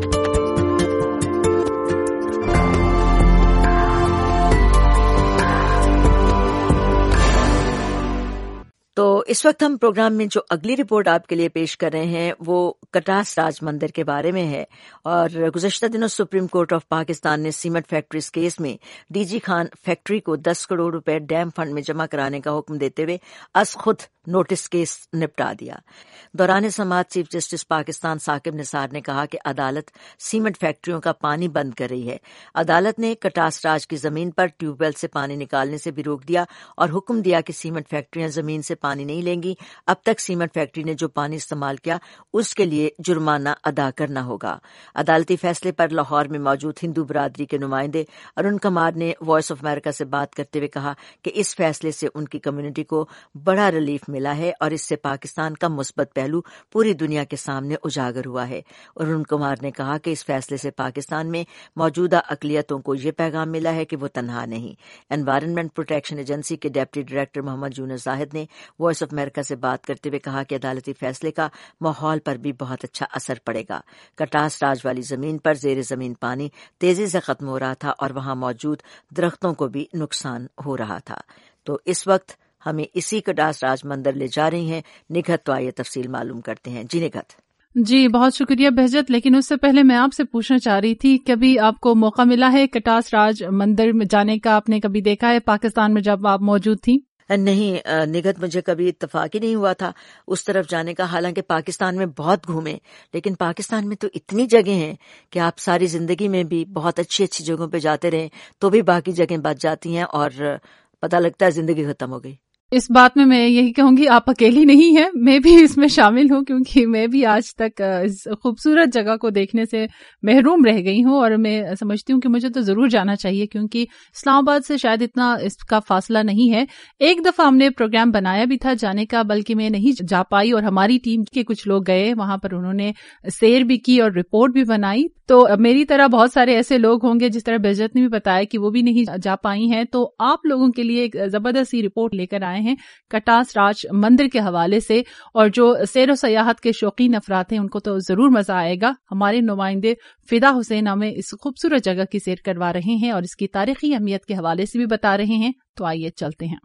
تو اس وقت ہم پروگرام میں جو اگلی رپورٹ آپ کے لیے پیش کر رہے ہیں وہ کٹاس راج مندر کے بارے میں ہے. اور گزشتہ دنوں سپریم کورٹ آف پاکستان نے سیمنٹ فیکٹریز کیس میں ڈی جی خان فیکٹری کو 10 کروڑ روپے ڈیم فنڈ میں جمع کرانے کا حکم دیتے ہوئے از خود نوٹس کیس نپٹا دیا. دوران سماعت چیف جسٹس پاکستان ثاقب نثار نے کہا کہ عدالت سیمنٹ فیکٹریوں کا پانی بند کر رہی ہے. عدالت نے کٹاس راج کی زمین پر ٹیوب ویل سے پانی نکالنے سے بھی روک دیا اور حکم دیا کہ سیمنٹ فیکٹریاں زمین سے پانی نہیں لیں گی. اب تک سیمنٹ فیکٹری نے جو پانی استعمال کیا اس کے لیے جرمانہ ادا کرنا ہوگا. عدالتی فیصلے پر لاہور میں موجود ہندو برادری کے نمائندے ارون کمار نے وائس آف امریکہ سے بات کرتے ہوئے کہا کہ اس فیصلے سے ان کی کمیونٹی کو بڑا ریلیف ملا ہے اور اس سے پاکستان کا مثبت پہلو پوری دنیا کے سامنے اجاگر ہوا ہے. ارون کمار نے کہا کہ اس فیصلے سے پاکستان میں موجودہ اقلیتوں کو یہ پیغام ملا ہے کہ وہ تنہا نہیں. انوائرنمنٹ پروٹیکشن ایجنسی کے ڈپٹی ڈائریکٹر محمد یونس زاہد نے وائس آف امریکہ سے بات کرتے ہوئے کہا کہ عدالتی فیصلے کا ماحول پر بھی بہت اچھا اثر پڑے گا. کٹاس راج والی زمین پر زیر زمین پانی تیزی سے ختم ہو رہا تھا اور وہاں موجود درختوں کو بھی نقصان ہو رہا تھا. تو اس وقت ہمیں اسی کٹاس راج مندر لے جا رہی ہیں نگہت. تو آئیے تفصیل معلوم کرتے ہیں. جی نگہت. جی بہت شکریہ بہجت. لیکن اس سے پہلے میں آپ سے پوچھنا چاہ رہی تھی, کبھی آپ کو موقع ملا ہے کٹاس راج مندر میں جانے کا؟ آپ نے کبھی دیکھا ہے پاکستان میں جب آپ موجود تھیں؟ نہیں نگہت, مجھے کبھی اتفاق ہی نہیں ہوا تھا اس طرف جانے کا. حالانکہ پاکستان میں بہت گھومے, لیکن پاکستان میں تو اتنی جگہ ہیں کہ آپ ساری زندگی میں بھی بہت اچھی اچھی جگہوں پہ جاتے رہیں تو بھی باقی جگہیں بچ جاتی ہیں اور پتہ لگتا ہے زندگی ختم ہو گئی. اس بات میں یہی کہوں گی آپ اکیلی نہیں ہیں, میں بھی اس میں شامل ہوں, کیونکہ میں بھی آج تک اس خوبصورت جگہ کو دیکھنے سے محروم رہ گئی ہوں اور میں سمجھتی ہوں کہ مجھے تو ضرور جانا چاہیے, کیونکہ اسلام آباد سے شاید اتنا اس کا فاصلہ نہیں ہے. ایک دفعہ ہم نے پروگرام بنایا بھی تھا جانے کا, بلکہ میں نہیں جا پائی اور ہماری ٹیم کے کچھ لوگ گئے وہاں پر, انہوں نے سیر بھی کی اور رپورٹ بھی بنائی. تو میری طرح بہت سارے ایسے لوگ ہوں گے جس طرح بہجت نے بھی بتایا کہ وہ بھی نہیں جا پائی ہیں. تو آپ لوگوں کے لیے ایک زبردست رپورٹ لے کر آئے ہیں کٹاس راج مندر کے حوالے سے, اور جو سیر و سیاحت کے شوقین افراد ہیں ان کو تو ضرور مزہ آئے گا. ہمارے نمائندے فدا حسین ہمیں اس خوبصورت جگہ کی سیر کروا رہے ہیں اور اس کی تاریخی اہمیت کے حوالے سے بھی بتا رہے ہیں. تو آئیے چلتے ہیں.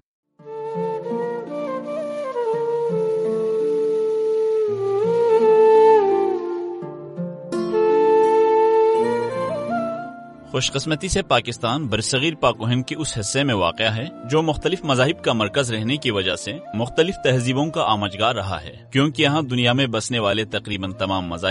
خوش قسمتی سے پاکستان برصغیر پاک و ہند کے اس حصے میں واقع ہے جو مختلف مذاہب کا مرکز رہنے کی وجہ سے مختلف تہذیبوں کا آمجگار رہا ہے, کیونکہ یہاں دنیا میں بسنے والے تقریباً تمام مذاہب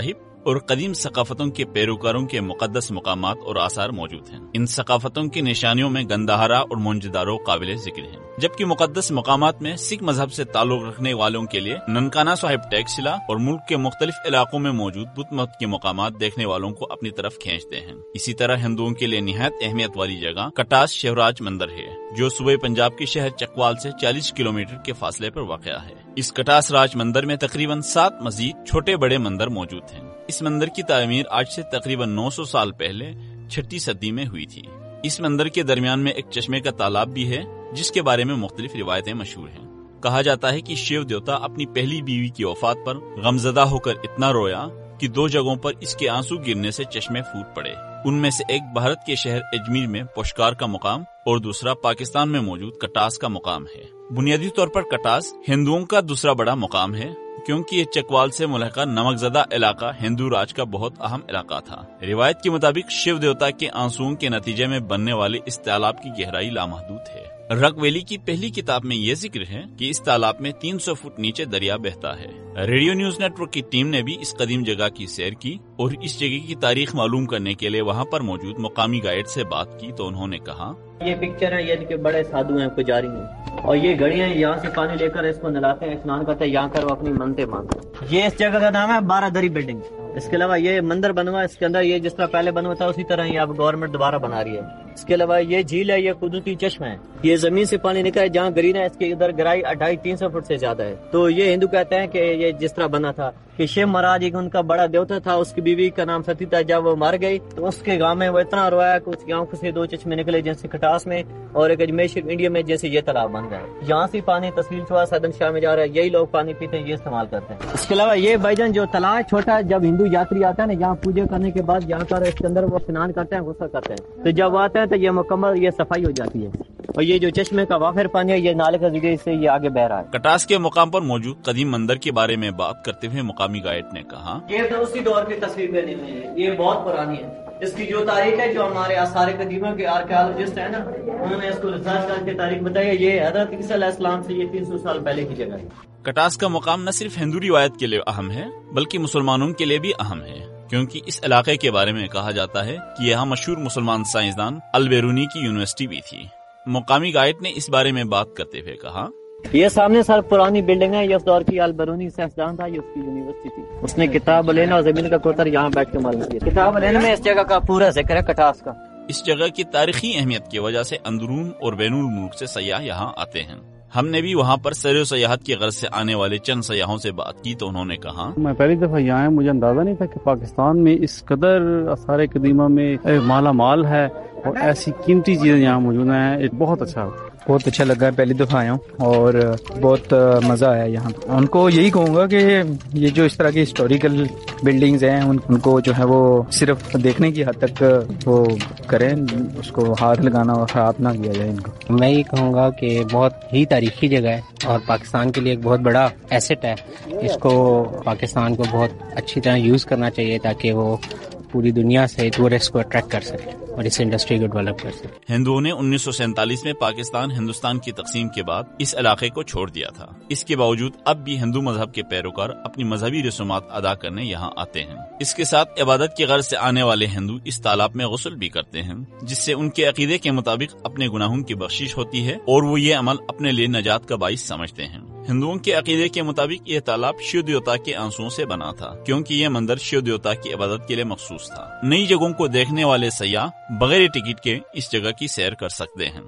اور قدیم ثقافتوں کے پیروکاروں کے مقدس مقامات اور آثار موجود ہیں۔ ان ثقافتوں کی نشانیوں میں گندہارا اور موئنجودارو قابل ذکر ہیں، جبکہ مقدس مقامات میں سکھ مذہب سے تعلق رکھنے والوں کے لیے ننکانہ صاحب ٹیکسلا اور ملک کے مختلف علاقوں میں موجود بدھ مت کے مقامات دیکھنے والوں کو اپنی طرف کھینچتے ہیں۔ اسی طرح ہندوؤں کے لیے نہایت اہمیت والی جگہ کٹاس شیوراج مندر ہے، جو صوبے پنجاب کے شہر چکوال سے 40 کلومیٹر کے فاصلے پر واقع ہے۔ اس کٹاس راج مندر میں تقریباً 7 مزید چھوٹے بڑے مندر موجود ہیں۔ اس مندر کی تعمیر آج سے تقریباً 900 سال پہلے 6 صدی میں ہوئی تھی۔ اس مندر کے درمیان میں ایک چشمے کا تالاب بھی ہے، جس کے بارے میں مختلف روایتیں مشہور ہیں۔ کہا جاتا ہے کہ شیو دیوتا اپنی پہلی بیوی کی وفات پر غمزدہ ہو کر اتنا رویا کہ 2 جگہوں پر اس کے آنسو گرنے سے چشمے پھوٹ پڑے۔ ان میں سے ایک بھارت کے شہر اجمیر میں پوشکار کا مقام اور دوسرا پاکستان میں موجود کٹاس کا مقام ہے۔ بنیادی طور پر کٹاس ہندوؤں کا دوسرا بڑا مقام ہے، کیونکہ یہ چکوال سے ملحقہ نمک زدہ علاقہ ہندو راج کا بہت اہم علاقہ تھا۔ روایت کے مطابق شیو دیوتا کے آنسوؤں کے نتیجے میں بننے والے اس تالاب کی گہرائی لامحدود ہے۔ رک ویلی کی پہلی کتاب میں یہ ذکر ہے کہ اس تالاب میں 300 فٹ نیچے دریا بہتا ہے۔ ریڈیو نیوز نیٹ ورک کی ٹیم نے بھی اس قدیم جگہ کی سیر کی اور اس جگہ کی تاریخ معلوم کرنے کے لیے وہاں پر موجود مقامی گائیڈ سے بات کی تو انہوں نے کہا، یہ پکچر ہے، یہ کہ بڑے سادھو ہیں، پجاری ہیں، اور یہ گھڑیاں یہاں سے پانی لے کر اس کو نلاتے ہیں، اسنان کرتے ہیں، یہاں کر وہ اپنی منتیں مانگتے ہیں۔ یہ اس جگہ کا نام ہے 12 دری بلڈنگ۔ اس کے علاوہ یہ مندر بنوا، اس کے اندر یہ جس طرح پہلے بنوا تھا اسی طرح یہ اب گورنمنٹ دوبارہ بنا رہی ہے۔ اس کے علاوہ یہ جھیل ہے، یہ قدرتی چشمہ ہے، یہ زمین سے پانی نکلا ہے، جہاں گرین ہے اس کے ادھر گہرائی 250-300 فٹ سے زیادہ ہے۔ تو یہ ہندو کہتے ہیں کہ یہ جس طرح بنا تھا کہ شیو مہاراج ایک ان کا بڑا دیوتا تھا، اس کی بیوی کا نام ستی تھا، جب وہ مر گئی تو اس کے گاؤں میں وہ اتنا رویا کہ اس گاؤں سے 2 چشمے نکلے، جیسے کٹاس میں اور ایک اجمیر شریف انڈیا میں، جیسے یہ تالاب بن گئے۔ یہاں سے پانی تصویر شوا سدن شاہ میں جا رہا ہے، یہی لوگ پانی پیتے ہیں، یہ استعمال کرتے ہیں۔ اس کے علاوہ یہ بھائی جو تالاب چھوٹا ہے، جب ہندو یاتری آتا ہے نا یہاں پوجا کرنے کے بعد یہاں پر اس کے اندر وہ اسنان کرتے ہیں، غسل کرتے ہیں، تو جب آتے ہیں تو یہ مکمل یہ صفائی ہو جاتی ہے، اور یہ جو چشمے کا وافر پانی ہے یہ نالے کا ذریعے سے یہ آگے بہ رہا ہے۔ کٹاس کے مقام پر موجود قدیم مندر کے بارے میں بات کرتے ہوئے مقامی گائیڈ نے کہا، یہ تو اسی دور کی تصویر بنی ہوئی ہے، یہ بہت پرانی ہے۔ اس کی جو تاریخ ہے، جو ہمارے آثار قدیمہ کے آرکیالوجسٹ ہیں نا، انہوں نے اس کو ریسرچ کر کے تاریخ بتائی ہے، یہ حضرت عیسی علیہ السلام سے یہ 300 سال پہلے کی جگہ ہے۔ کٹاس کا مقام نہ صرف ہندو روایت کے لیے اہم ہے بلکہ مسلمانوں کے لیے بھی اہم ہے، کیونکہ اس علاقے کے بارے میں کہا جاتا ہے کہ یہاں مشہور مسلمان سائنسدان البیرونی کی یونیورسٹی بھی تھی۔ مقامی گائیڈ نے اس بارے میں بات کرتے ہوئے کہا، یہ سامنے سر پرانی بلڈنگ ہے، یہ اس دور کی البیرونی سائنسدان تھا، یہ اس کی یونیورسٹی تھی۔ اس نے کتاب لینا اور زمین کا کوتر یہاں بیٹھ کے معلوم کیا۔ کتاب لینے میں اس جگہ کا پورا ذکر ہے کٹاس کا۔ اس جگہ کی تاریخی اہمیت کی وجہ سے اندرون اور بین الملک سے سیاح یہاں آتے ہیں۔ ہم نے بھی وہاں پر سیر و سیاحت کی غرض سے آنے والے چند سیاحوں سے بات کی تو انہوں نے کہا، میں پہلی دفعہ یہاں آیا، مجھے اندازہ نہیں تھا کہ پاکستان میں اس قدر آثار قدیمہ میں مالا مال ہے اور ایسی قیمتی چیزیں یہاں موجود ہیں۔ بہت اچھا لگا ہے، پہلی دفعہ آیا ہوں اور بہت مزہ آیا یہاں۔ ان کو یہی کہوں گا کہ یہ جو اس طرح کی ہسٹوریکل بلڈنگز ہیں ان کو جو ہے وہ صرف دیکھنے کی حد تک وہ کریں، اس کو ہاتھ لگانا اور خراب نہ کیا جائے ان کو۔ میں یہ کہوں گا کہ بہت ہی تاریخی جگہ ہے اور پاکستان کے لیے ایک بہت بڑا ایسٹ ہے۔ اس کو پاکستان کو بہت اچھی طرح یوز کرنا چاہیے تاکہ وہ پوری دنیا سے ٹورسٹ کو اٹریکٹ کر سکے اور اس انڈسٹری کو ڈیولپ کر سکے۔ ہندوؤں نے 1947 میں پاکستان ہندوستان کی تقسیم کے بعد اس علاقے کو چھوڑ دیا تھا۔ اس کے باوجود اب بھی ہندو مذہب کے پیروکار اپنی مذہبی رسومات ادا کرنے یہاں آتے ہیں۔ اس کے ساتھ عبادت کی غرض سے آنے والے ہندو اس تالاب میں غسل بھی کرتے ہیں، جس سے ان کے عقیدے کے مطابق اپنے گناہوں کی بخشش ہوتی ہے اور وہ یہ عمل اپنے لیے نجات کا باعث سمجھتے ہیں۔ ہندوؤں کے عقیدے کے مطابق یہ تالاب شیو دیوتا کے آنسوؤں سے بنا تھا، کیونکہ یہ مندر شیو دیوتا کی عبادت کے لیے مخصوص تھا۔ نئی جگہوں کو دیکھنے والے سیاح بغیر ٹکٹ کے اس جگہ کی سیر کر سکتے ہیں۔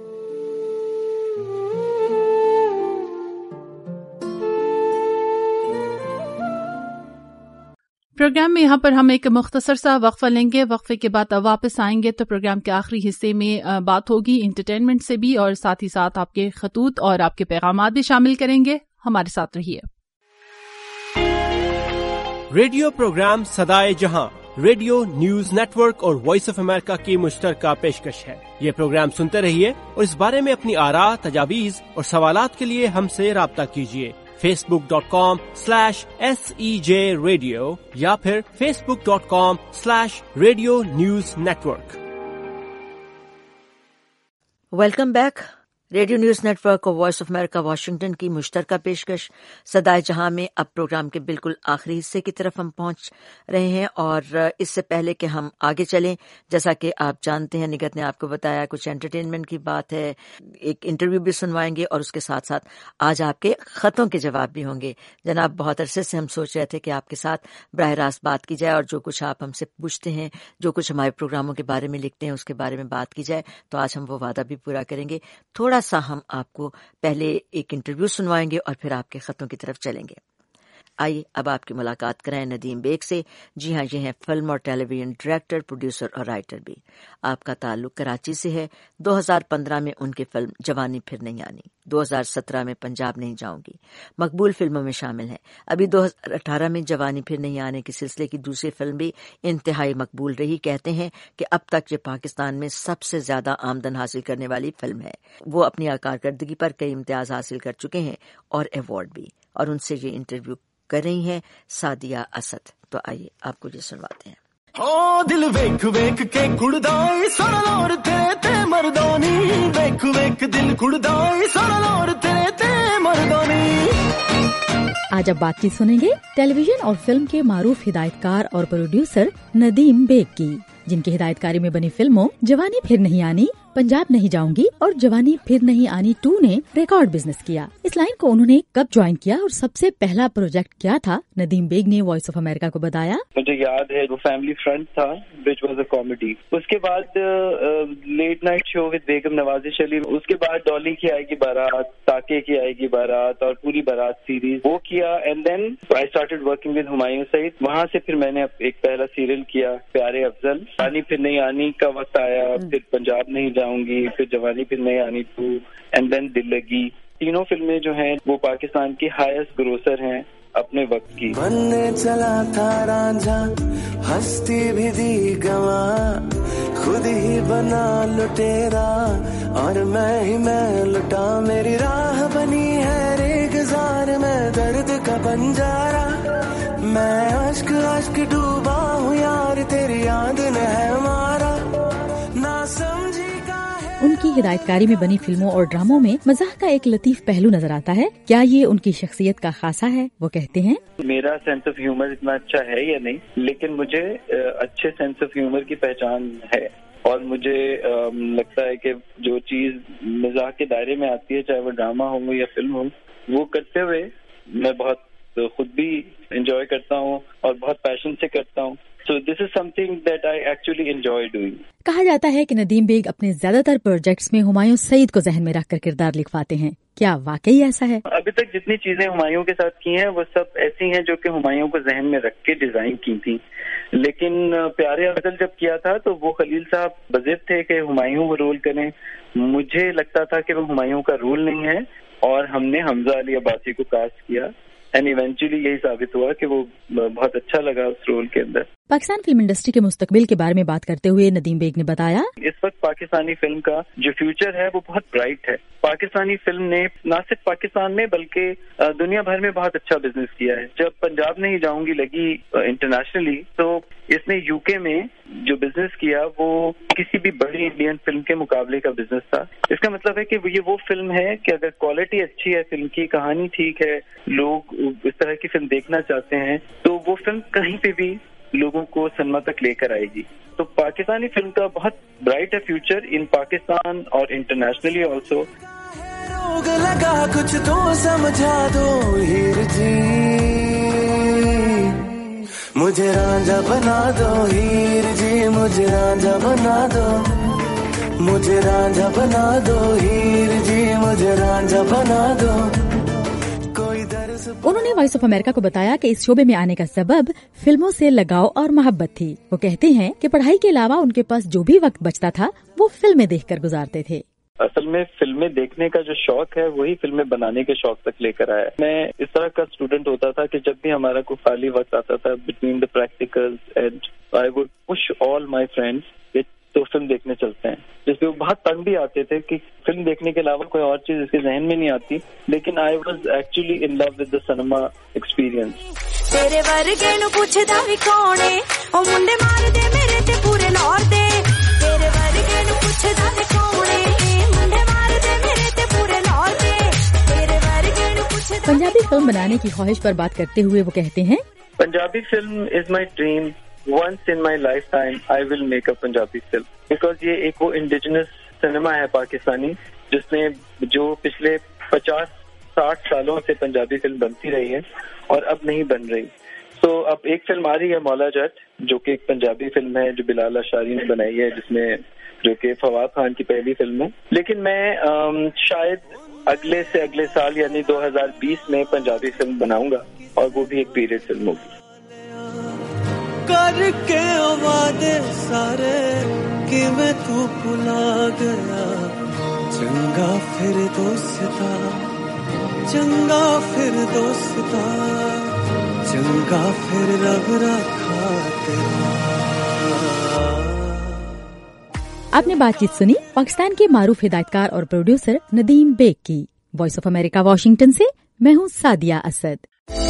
پروگرام میں یہاں پر ہم ایک مختصر سا وقفہ لیں گے، وقفے کے بعد واپس آئیں گے تو پروگرام کے آخری حصے میں بات ہوگی انٹرٹینمنٹ سے بھی اور ساتھ ہی ساتھ آپ کے خطوط اور آپ کے پیغامات بھی شامل کریں گے۔ ہمارے ساتھ رہیے۔ Radio programme Sada-e Jahan Radio news net work اور وائس آف امریکہ کی مشترکہ پیشکش ہے۔ یہ پروگرام سنتے رہیے اور اس بارے میں اپنی آراء، تجاویز اور سوالات کے لیے ہم سے رابطہ کیجیے۔ facebook.com/SEJ Radio یا پھر facebook.com/Radio News Network۔ Welcome back. Radio News Network और वॉइस ऑफ अमेरिका वाशिंगटन की मुश्तरका पेशकश सदाए जहां में अब प्रोग्राम के बिल्कुल आखिरी हिस्से की तरफ हम पहुंच रहे हैं। और इससे पहले कि हम आगे चलें, जैसा कि आप जानते हैं, निगत ने आपको बताया कुछ एंटरटेनमेंट की बात है, एक इंटरव्यू भी सुनवाएंगे और उसके साथ साथ आज आपके खतों के जवाब भी होंगे। जनाब, बहुत अरसे से हम सोच रहे थे कि आपके साथ बराह रास्त बात की जाए और जो कुछ आप हमसे पूछते हैं, जो कुछ हमारे प्रोग्रामों के बारे में लिखते हैं, उसके बारे में बात की जाए। तो आज हम वो वादा भी पूरा करेंगे। थोड़ा सा हम आपको पहले एक इंटरव्यू सुनवाएंगे और फिर आपके खतों की तरफ चलेंगे। आइए अब आपकी मुलाकात कराएं नदीम बेग से। जी हाँ, ये हैं फिल्म और टेलीविजन डायरेक्टर, प्रोड्यूसर और राइटर भी। आपका ताल्लुक कराची से है। 2015 में उनकी फिल्म जवानी फिर नहीं आनी, 2017 में पंजाब नहीं जाऊंगी मकबूल फिल्मों में शामिल है। अभी 2018 में जवानी फिर नहीं आने के सिलसिले की दूसरी फिल्म भी इंतहाई मकबूल रही। कहते हैं कि अब तक ये पाकिस्तान में सबसे ज्यादा आमदन हासिल करने वाली फिल्म है। वो अपनी कारकर्दगी पर कई इम्तियाज हासिल कर चुके हैं और अवार्ड भी। और उनसे ये इंटरव्यू कर रही हैं सादिया असद। तो आइए आपको ये सुनवाते हैं। हो दिल वेख वेख के कुड़दाई सोना लोर तेरे ते मर्दानी, वेख वेख दिल कुड़दाई सोना लोर तेरे ते मर्दानी। आज अब बातचीत सुनेंगे टेलीविजन और फिल्म के मारूफ हिदायतकार और प्रोड्यूसर नदीम बेग की, जिनकी हिदायतकारी में बनी फिल्मों जवानी फिर नहीं आनी, पंजाब नहीं जाऊंगी और जवानी फिर नहीं आनी 2 ने रिकॉर्ड बिजनेस किया। इस लाइन को उन्होंने कब ज्वाइन किया और सबसे पहला प्रोजेक्ट क्या था, नदीम बेग ने वॉइस ऑफ अमेरिका को बताया। मुझे याद है वो फैमिली फ्रंट था, विच वाज अ कॉमेडी। उसके बाद late night show with Begum Nawazi Sharif, उसके बाद डॉली की आएगी बारात, ताके की आएगी बारात और पूरी बारात सीरीज वो किया। And then I started working with Humayun Saeed. वहाँ से फिर मैंने एक पहला सीरियल किया प्यारे अफजल। जवानी फिर नहीं आनी का वक्त आया, फिर पंजाब नहीं जाऊंगी, फिर जवानी फिर नहीं आनी 2 एंड देन दिल लगी। तीनों फिल्में जो हैं वो पाकिस्तान की हाईएस्ट ग्रोसर हैं अपने वक्त की। बनने चला था रांझा, हस्ती भी दी गवा, खुद ही बना लुटेरा और मैं लुटा। मेरी राह बनी है रेगिस्तान में दर्द का बंजारा, मैं अश्क अश्क डूबा हूँ यार, तेरी याद ने है मारा, ना समझी। उनकी हिदायतकारी में बनी फिल्मों और ड्रामों में मजाक का एक लतीफ पहलू नजर आता है। क्या ये उनकी शख्सियत का खासा है? वो कहते हैं, मेरा सेंस ऑफ ह्यूमर इतना अच्छा है या नहीं, लेकिन मुझे अच्छे सेंस ऑफ ह्यूमर की पहचान है और मुझे लगता है कि जो चीज मजाक के दायरे में आती है, चाहे वो ड्रामा हो या फिल्म हो, वो करते हुए मैं बहुत खुद भी एंजॉय करता हूँ और बहुत पैशन से करता हूँ। So this is something that I actually enjoy doing. कहा जाता है कि नदीम बेग अपने ज्यादातर प्रोजेक्ट्स में हुमायूं सईद को जहन में रखकर किरदार लिखवाते हैं। क्या वाकई ऐसा है? अभी तक जितनी चीजें हुमायूं के साथ की हैं वो सब ऐसी हैं जो कि हुमायूं को जहन में रख के डिजाइन की थी। लेकिन प्यारे अफजल जब किया था तो वो खलील साहब बज़िद थे कि हुमायूं वो रोल करें। मुझे लगता था कि वो हुमायूं का रोल नहीं है और हमने हमजा अली अब्बासी को कास्ट किया एंड इवेंचुअली यही साबित हुआ कि वो बहुत अच्छा लगा उस रोल के अंदर। पाकिस्तान फिल्म इंडस्ट्री के मुस्तकबिल के बारे में बात करते हुए नदीम बेग ने बताया, इस वक्त पाकिस्तानी फिल्म का जो फ्यूचर है वो बहुत ब्राइट है। पाकिस्तानी फिल्म ने न सिर्फ पाकिस्तान में बल्कि दुनिया भर में बहुत अच्छा बिजनेस किया है। जब पंजाब नहीं जाऊंगी लगी इंटरनेशनली तो इसने यूके में जो बिजनेस किया वो किसी भी बड़ी इंडियन फिल्म के मुकाबले का बिजनेस था। इसका मतलब है कि ये वो फिल्म है कि अगर क्वालिटी अच्छी है, फिल्म की कहानी ठीक है, लोग इस तरह की फिल्म देखना चाहते हैं, तो वो फिल्म कहीं पे भी लोगों को सिनेमा तक लेकर आएगी। तो पाकिस्तानी फिल्म का बहुत ब्राइट है फ्यूचर इन पाकिस्तान और इंटरनेशनली ऑल्सो। रोग लगा कुछ तो समझा दो हीर जी, मुझे रांझा बना दो हीर जी, मुझे रांझा बना दो, मुझे रांझा बना दो हीर जी, मुझे रांझा बना दो। उन्होंने वॉइस ऑफ अमेरिका को बताया कि इस शोबे में आने का सबब फिल्मों से लगाव और मोहब्बत थी। वो कहते हैं कि पढ़ाई के अलावा उनके पास जो भी वक्त बचता था वो फिल्में देखकर गुजारते थे। असल में फिल्में देखने का जो शौक है वही फिल्में बनाने के शौक तक लेकर आया। मैं इस तरह का स्टूडेंट होता था कि जब भी हमारा कोई खाली वक्त आता था between the practicals and I would push all my friends तो फिल्म देखने चलते हैं, जिसपे वो बहुत तंग भी आते थे कि फिल्म देखने के अलावा कोई और चीज इसके जहन में नहीं आती। लेकिन I was actually in love with the cinema experience. तेरे वर्गे नु पुछदा वी कौन है, ओ मुंडे मार दे मेरे ते पूरे लौर दे। तेरे वर्गे नु पुछदा वी कौन है, मुंडे मार दे मेरे ते फिल्म बनाने की ख्वाहिश पर बात करते हुए वो कहते हैं, Punjabi film is my dream. Once in my lifetime I will make a Punjabi film, because ये एक वो इंडिजिनस सिनेमा है पाकिस्तानी, जिसने जो पिछले 50-60 सालों से पंजाबी फिल्म बनती रही है और अब नहीं बन रही. तो अब एक फिल्म आ रही है मौला जट, जो कि एक पंजाबी फिल्म है जो बिलाल अशारी ने बनाई है, जिसमें जो कि फवाद खान की पहली फिल्म है. लेकिन मैं शायद अगले से अगले साल यानी 2020 में पंजाबी फिल्म बनाऊंगा, और वो भी एक पीरियड फिल्म होगी. करके वादे सारे कि मैं तू भुला गया, चंगा फिर दोस्ता, चंगा फिर दोस्ता, चंगा फिर रब रखा तेरा. आपने बातचीत सुनी पाकिस्तान के मारूफ हिदायतकार और प्रोड्यूसर नदीम बेग की. वॉइस ऑफ अमेरिका वाशिंगटन से मैं हूँ सादिया असद.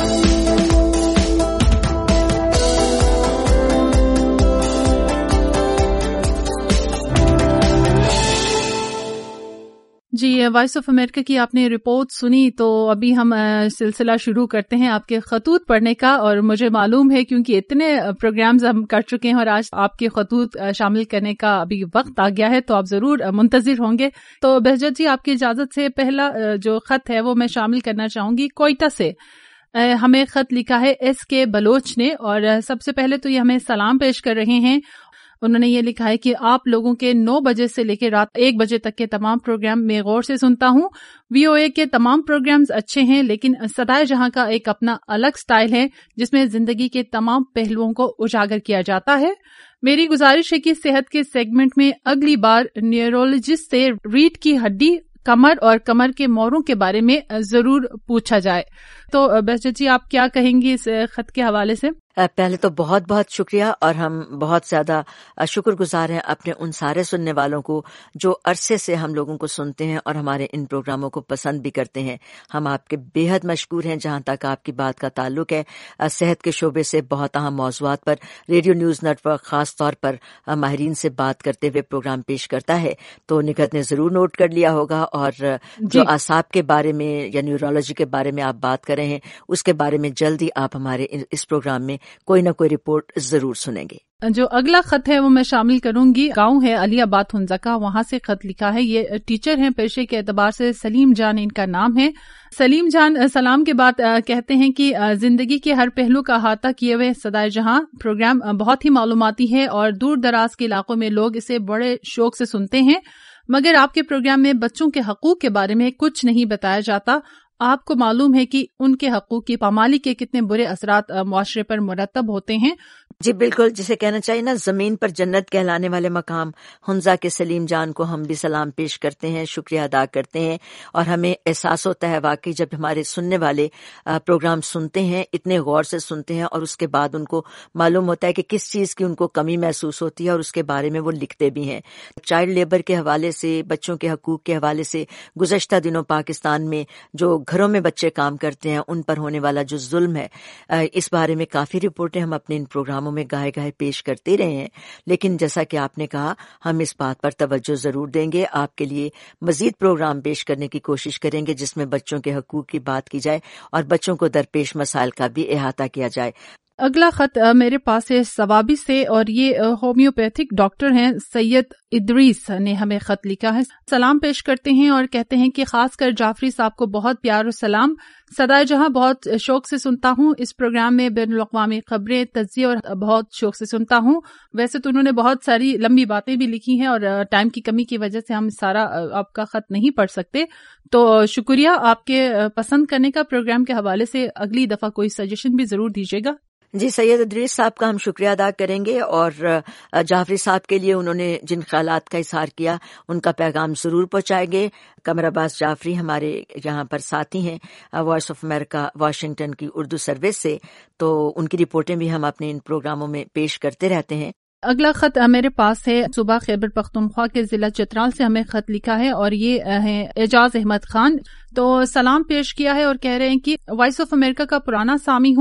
जी, वॉइस ऑफ अमेरिका की आपने रिपोर्ट सुनी, तो अभी हम सिलसिला शुरू करते हैं आपके खतूत पढ़ने का. और मुझे मालूम है क्योंकि इतने प्रोग्राम्स हम कर चुके हैं और आज आपके खतूत शामिल करने का अभी वक्त आ गया है, तो आप जरूर मुंतजिर होंगे. तो बहजत जी, आपकी इजाजत से पहला जो खत है वो मैं शामिल करना चाहूंगी. कोयटा से हमें खत लिखा है SK बलोच ने, और सबसे पहले तो ये हमें सलाम पेश कर रहे हैं. उन्होंने ये लिखा है कि आप लोगों के 9 बजे से लेकर रात 1 बजे तक के तमाम प्रोग्राम में गौर से सुनता हूँ. VOA के तमाम प्रोग्राम्स अच्छे हैं, लेकिन सदाए जहां का एक अपना अलग स्टाइल है जिसमें जिंदगी के तमाम पहलुओं को उजागर किया जाता है. मेरी गुजारिश है कि सेहत के सेगमेंट में अगली बार न्यूरोलॉजिस्ट से रीढ़ की हड्डी, कमर और कमर के मोरों के बारे में जरूर पूछा जाए. तो बहजत जी, आप क्या कहेंगी इस खत के हवाले से? पहले तो बहुत बहुत शुक्रिया, और हम बहुत ज्यादा शुक्रगुजार हैं अपने उन सारे सुनने वालों को जो अरसे से हम लोगों को सुनते हैं और हमारे इन प्रोग्रामों को पसंद भी करते हैं. हम आपके बेहद मशकूर हैं. जहां तक आपकी बात का ताल्लुक है, सेहत के शोबे से बहुत अहम मौज़ूआत पर रेडियो न्यूज नेटवर्क खास तौर पर माहिरीन से बात करते हुए प्रोग्राम पेश करता है. तो निगहत ने जरूर नोट कर लिया होगा. और जो आसाब के बारे में या न्यूरोलॉजी के बारे में आप बात कर रहे हैं, उसके बारे में जल्दी आप हमारे इस प्रोग्राम में कोई ना कोई रिपोर्ट जरूर सुनेंगे. जो अगला खत है वो मैं शामिल करूंगी. गांव है अलियाबाद हुंजका, वहां से खत लिखा है. ये टीचर हैं पेशे के एतबार से. सलीम जान इनका नाम है. सलीम जान सलाम के बाद कहते हैं कि जिंदगी के हर पहलू का अहाता किए हुए सदाए जहां प्रोग्राम बहुत ही मालूमाती है और दूर दराज के इलाकों में लोग इसे बड़े शौक से सुनते हैं, मगर आपके प्रोग्राम में बच्चों के हकूक के बारे में कुछ नहीं बताया जाता. आपको मालूम है कि उनके हकूक की पामाली के कितने बुरे असरात मुआशरे पर मुरतब होते हैं. जी बिल्कुल, जिसे कहना चाहिए ना, जमीन पर जन्नत कहलाने वाले मकाम हुंजा के सलीम जान को हम भी सलाम पेश करते हैं, शुक्रिया अदा करते हैं. और हमें एहसास होता है वाकई जब हमारे सुनने वाले प्रोग्राम सुनते हैं, इतने गौर से सुनते हैं, और उसके बाद उनको मालूम होता है कि किस चीज की उनको कमी महसूस होती है, और उसके बारे में वो लिखते भी हैं. चाइल्ड लेबर के हवाले से, बच्चों के हकूक के हवाले से गुज़श्ता दिनों पाकिस्तान में जो घरों में बच्चे काम करते हैं उन पर होने वाला जो जुल्म है, इस बारे में काफी रिपोर्टें हम अपने इन प्रोग्रामों में गाहे गाहे पेश करते रहे हैं. लेकिन जैसा कि आपने कहा, हम इस बात पर तवज्जो जरूर देंगे. आपके लिए मजीद प्रोग्राम पेश करने की कोशिश करेंगे जिसमें बच्चों के हकूक की बात की जाए और बच्चों को दरपेश मसाइल का भी अहाता किया जाए. अगला खत मेरे पास है सवाबी से, और ये होम्योपैथिक डॉक्टर हैं. सैयद इदरीस ने हमें खत लिखा है. सलाम पेश करते हैं और कहते हैं कि खासकर जाफरी साहब को बहुत प्यार और सलाम. सदाए जहां बहुत शौक से सुनता हूं. इस प्रोग्राम में बैनुल-अक़वामी खबरें, तज्ज़िये और बहुत शौक से सुनता हूं. वैसे तो उन्होंने बहुत सारी लंबी बातें भी लिखी हैं और टाइम की कमी की वजह से हम सारा आपका खत नहीं पढ़ सकते. तो शुक्रिया आपके पसंद करने का. प्रोग्राम के हवाले से अगली दफा कोई सजेशन भी जरूर दीजिएगा. जी, सैयद इदरीस साहब का हम शुक्रिया अदा करेंगे, और जाफरी साहब के लिए उन्होंने जिन ख्यालात का इजहार किया उनका पैगाम जरूर पहुंचाएंगे. कमर अब्बास जाफरी हमारे यहाँ पर साथी हैं वॉइस ऑफ अमेरिका वाशिंगटन की उर्दू सर्विस से, तो उनकी रिपोर्टें भी हम अपने इन प्रोग्रामों में पेश करते रहते हैं. अगला खत मेरे पास है. सूबा खैबर पख्तूनख्वा के जिला चित्राल से हमें खत लिखा है, और ये है एजाज अहमद खान. तो सलाम पेश किया है और कह रहे हैं कि वॉइस ऑफ अमेरिका का पुराना सामी हूँ.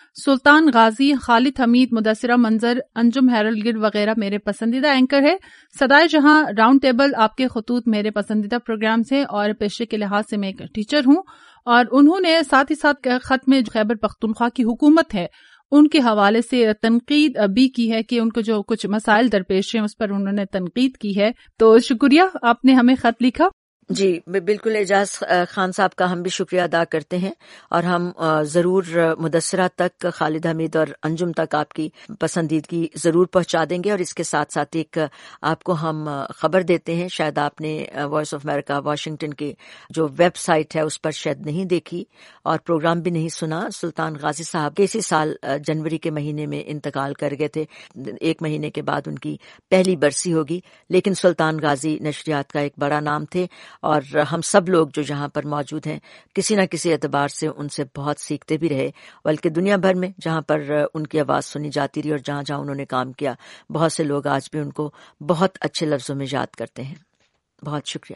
سلطان غازی، خالد حمید، مدثرہ منظر، انجم ہیرل گر وغیرہ میرے پسندیدہ اینکر ہے. صدائے جہاں راؤنڈ ٹیبل آپ کے خطوط میرے پسندیدہ پروگرامز ہیں اور پیشے کے لحاظ سے میں ایک ٹیچر ہوں. اور انہوں نے ساتھ ہی ساتھ خط میں خیبر پختونخوا کی حکومت ہے ان کے حوالے سے تنقید بھی کی ہے کہ ان کو جو کچھ مسائل درپیش ہیں اس پر انہوں نے تنقید کی ہے. تو شکریہ آپ نے ہمیں خط لکھا. جی بالکل، اعجاز خان صاحب کا ہم بھی شکریہ ادا کرتے ہیں اور ہم ضرور مدثرہ تک، خالد حمید اور انجم تک آپ کی پسندیدگی ضرور پہنچا دیں گے. اور اس کے ساتھ ساتھ ایک آپ کو ہم خبر دیتے ہیں، شاید آپ نے وائس آف امریکہ واشنگٹن کی جو ویب سائٹ ہے اس پر شاید نہیں دیکھی اور پروگرام بھی نہیں سنا. سلطان غازی صاحب اسی سال جنوری کے مہینے میں انتقال کر گئے تھے. 1 مہینے کے بعد ان کی پہلی برسی ہوگی. لیکن سلطان غازی نشریات کا ایک بڑا نام تھے اور ہم سب لوگ جو یہاں پر موجود ہیں کسی نہ کسی اعتبار سے ان سے بہت سیکھتے بھی رہے. بلکہ دنیا بھر میں جہاں پر ان کی آواز سنی جاتی رہی اور جہاں جہاں انہوں نے کام کیا، بہت سے لوگ آج بھی ان کو بہت اچھے لفظوں میں یاد کرتے ہیں. بہت شکریہ.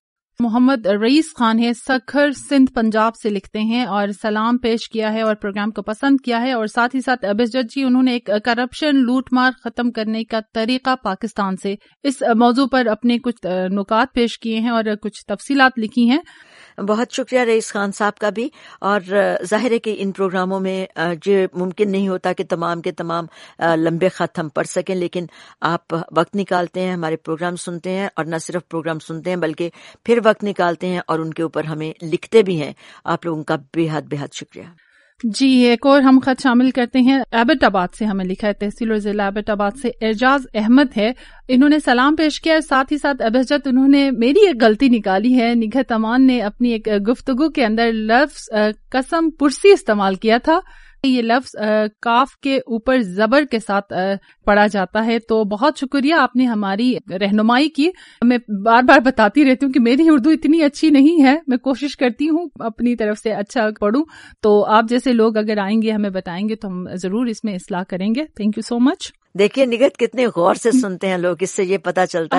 محمد رئیس خان ہے، سکھر سندھ پنجاب سے لکھتے ہیں اور سلام پیش کیا ہے اور پروگرام کو پسند کیا ہے. اور ساتھ ہی ساتھ بہجت جی انہوں نے ایک کرپشن لوٹ مار ختم کرنے کا طریقہ پاکستان سے اس موضوع پر اپنے کچھ نکات پیش کیے ہیں اور کچھ تفصیلات لکھی ہیں. بہت شکریہ رئیس خان صاحب کا بھی. اور ظاہر ہے کہ ان پروگراموں میں یہ ممکن نہیں ہوتا کہ تمام کے تمام لمبے خط ہم پڑھ سکیں، لیکن آپ وقت نکالتے ہیں، ہمارے پروگرام سنتے ہیں اور نہ صرف پروگرام سنتے ہیں بلکہ پھر وقت نکالتے ہیں اور ان کے اوپر ہمیں لکھتے بھی ہیں. آپ لوگوں کا بے حد شکریہ. جی ایک اور ہم خط شامل کرتے ہیں. ایبٹ آباد سے ہمیں لکھا ہے، تحصیل اور ضلع ایبٹ آباد سے اعجاز احمد ہے. انہوں نے سلام پیش کیا ہے. ساتھ ہی ساتھ بہجت انہوں نے میری ایک غلطی نکالی ہے. نگہت امان نے اپنی ایک گفتگو کے اندر لفظ قسم پرسی استعمال کیا تھا. یہ لفظ کاف کے اوپر زبر کے ساتھ پڑھا جاتا ہے. تو بہت شکریہ، آپ نے ہماری رہنمائی کی. میں بار بار بتاتی رہتی ہوں کہ میری اردو اتنی اچھی نہیں ہے، میں کوشش کرتی ہوں اپنی طرف سے اچھا پڑھوں. تو آپ جیسے لوگ اگر آئیں گے ہمیں بتائیں گے تو ہم ضرور اس میں اصلاح کریں گے. Thank you so much. دیکھیے نگہت کتنے غور سے سنتے ہیں لوگ، اس سے یہ پتا چلتا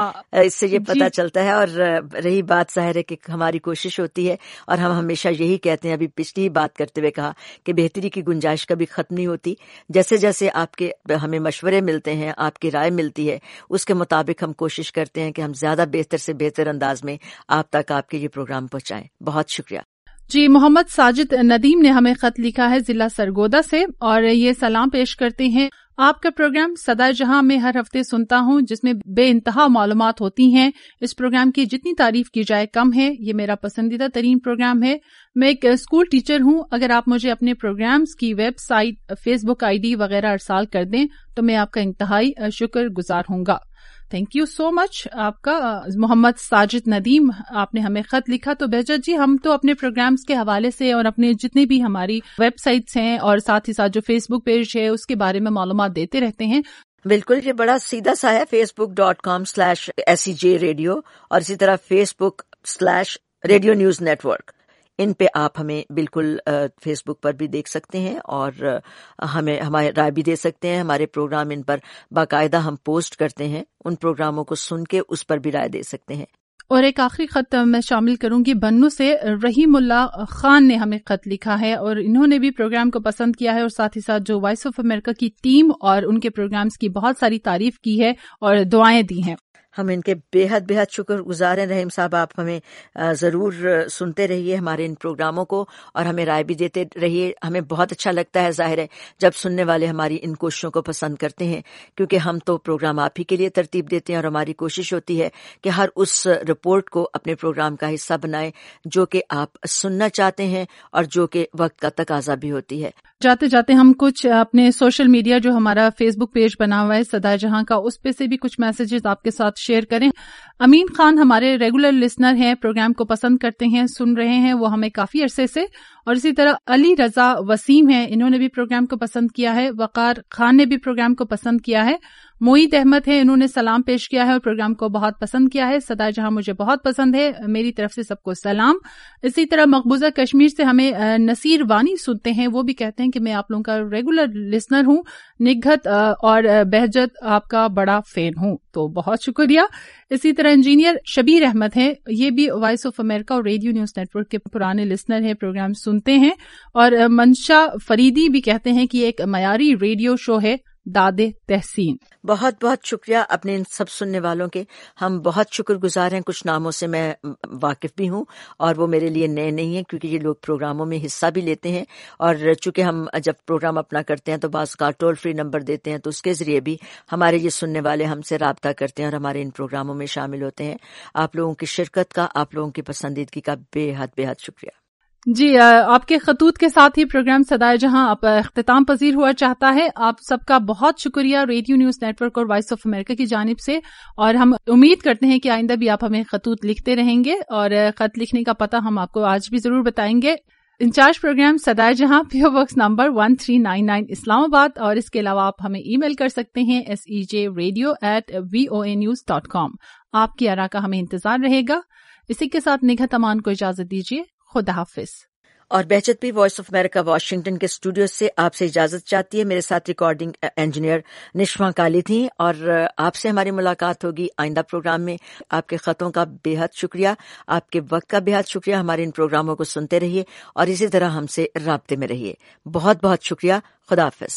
ہے. اور رہی بات ظاہر ہے کہ ہماری کوشش ہوتی ہے اور ہم ہمیشہ یہی کہتے ہیں، ابھی پچھلی بات کرتے ہوئے کہا کہ بہتری کی گنجائش کبھی ختم نہیں ہوتی. جیسے جیسے آپ کے ہمیں مشورے ملتے ہیں، آپ کی رائے ملتی ہے، اس کے مطابق ہم کوشش کرتے ہیں کہ ہم زیادہ بہتر سے بہتر انداز میں آپ تک آپ کے یہ پروگرام پہنچائیں. بہت شکریہ. جی محمد ساجد ندیم نے ہمیں خط لکھا ہے ضلع سرگودا سے اور یہ سلام پیش کرتے ہیں. آپ کا پروگرام صدائے جہاں میں ہر ہفتے سنتا ہوں جس میں بے انتہا معلومات ہوتی ہیں. اس پروگرام کی جتنی تعریف کی جائے کم ہے. یہ میرا پسندیدہ ترین پروگرام ہے. میں ایک اسکول ٹیچر ہوں. اگر آپ مجھے اپنے پروگرامز کی website, Facebook ID وغیرہ ارسال کر دیں تو میں آپ کا انتہائی شکر گزار ہوں گا. تھینک یو سو مچ آپ کا. محمد ساجد ندیم آپ نے ہمیں خط لکھا. تو بہجت جی ہم تو اپنے پروگرامز کے حوالے سے اور اپنے جتنے بھی ہماری ویب سائٹس ہیں اور ساتھ ہی ساتھ جو فیس بک پیج ہے اس کے بارے میں معلومات دیتے رہتے ہیں. بالکل، یہ بڑا سیدھا سا ہے، facebook.com/SEJ ریڈیو اور اسی طرح Facebook/ریڈیو نیوز نیٹورک. ان پہ آپ ہمیں بالکل فیس بک پر بھی دیکھ سکتے ہیں اور ہمیں ہماری رائے بھی دے سکتے ہیں. ہمارے پروگرام ان پر باقاعدہ ہم پوسٹ کرتے ہیں، ان پروگراموں کو سن کے اس پر بھی رائے دے سکتے ہیں. اور ایک آخری خط میں شامل کروں گی. بنو سے رحیم اللہ خان نے ہمیں خط لکھا ہے اور انہوں نے بھی پروگرام کو پسند کیا ہے اور ساتھ ہی ساتھ جو وائس آف امریکہ کی ٹیم اور ان کے پروگرامز کی بہت ساری تعریف کی ہے اور دعائیں دی ہیں. ہم ان کے بے حد شکر گزار ہیں. رحیم صاحب آپ ہمیں ضرور سنتے رہیے ہمارے ان پروگراموں کو اور ہمیں رائے بھی دیتے رہیے. ہمیں بہت اچھا لگتا ہے ظاہر ہے جب سننے والے ہماری ان کوششوں کو پسند کرتے ہیں، کیونکہ ہم تو پروگرام آپ ہی کے لیے ترتیب دیتے ہیں اور ہماری کوشش ہوتی ہے کہ ہر اس رپورٹ کو اپنے پروگرام کا حصہ بنائیں جو کہ آپ سننا چاہتے ہیں اور جو کہ وقت کا تقاضا بھی ہوتی ہے. جاتے جاتے ہم کچھ اپنے سوشل میڈیا جو ہمارا فیس بک پیج بنا ہوا ہے صدائے جہاں کا، اس پہ سے بھی کچھ میسیجز آپ کے ساتھ شیئر کریں. امین خان ہمارے ریگولر لسنر ہیں، پروگرام کو پسند کرتے ہیں، سن رہے ہیں وہ ہمیں کافی عرصے سے. اور اسی طرح علی رضا وسیم ہیں، انہوں نے بھی پروگرام کو پسند کیا ہے. وقار خان نے بھی پروگرام کو پسند کیا ہے. मोईद अहमद है, इन्होंने सलाम पेश किया है और प्रोग्राम को बहुत पसंद किया है। सदाए जहां मुझे बहुत पसंद है, मेरी तरफ से सबको सलाम। इसी तरह मकबूजा कश्मीर से हमें नसीर वानी सुनते हैं, वो भी कहते हैं कि मैं आप लोगों का रेगुलर लिसनर हूं, निघत और बहजत आपका बड़ा फैन हूं, तो बहुत शुक्रिया। इसी तरह इंजीनियर शबीर अहमद हैं, ये भी वॉइस ऑफ अमेरिका और रेडियो न्यूज नेटवर्क के पुराने लिसनर हैं, प्रोग्राम सुनते हैं। और मंशा फरीदी भी कहते हैं कि एक मयारी रेडियो शो है दादे तहसीन। बहुत बहुत शुक्रिया अपने इन सब सुनने वालों के, हम बहुत शुक्रगुजार हैं। कुछ नामों से मैं वाकिफ भी हूं और वो मेरे लिए नए नहीं हैं, क्योंकि ये लोग प्रोग्रामों में हिस्सा भी लेते हैं। और चूंकि हम जब प्रोग्राम अपना करते हैं तो बाज़ का टोल फ्री नंबर देते हैं, तो उसके जरिए भी हमारे ये सुनने वाले हमसे राब्ता करते हैं और हमारे इन प्रोग्रामों में शामिल होते हैं। आप लोगों की शिरकत का, आप लोगों की पसंदीदगी का बेहद बेहद शुक्रिया जी। आपके खतूत के साथ ही प्रोग्राम सदाए जहां अब इख्तिताम पजीर हुआ चाहता है। आप सबका बहुत शुक्रिया रेडियो न्यूज नेटवर्क और वॉइस ऑफ अमेरिका की जानिब से, और हम उम्मीद करते हैं कि आइंदा भी आप हमें खतूत लिखते रहेंगे। और खत लिखने का पता हम आपको आज भी जरूर बताएंगे। इंचार्ज प्रोग्राम सदाए जहां, पीओ बॉक्स नंबर 1399 इस्लामाबाद। और इसके अलावा आप हमें ईमेल कर सकते हैं sejradio@voanews.com। आपकी आरा का हमें इंतजार रहेगा। इसी के साथ निघत अमान को इजाजत दीजिए। खुदा हाफिज। और बहजत भी वॉइस ऑफ अमेरिका वाशिंगटन के स्टूडियो से आपसे इजाजत चाहती है। मेरे साथ रिकॉर्डिंग इंजीनियर निशमा काली थी, और आपसे हमारी मुलाकात होगी आइंदा प्रोग्राम में। आपके खतों का बेहद शुक्रिया, आपके वक्त का बेहद शुक्रिया। हमारे इन प्रोग्रामों को सुनते रहिए और इसी तरह हमसे राब्ते में रहिए। बहुत बहुत शुक्रिया। खुदा हाफिज।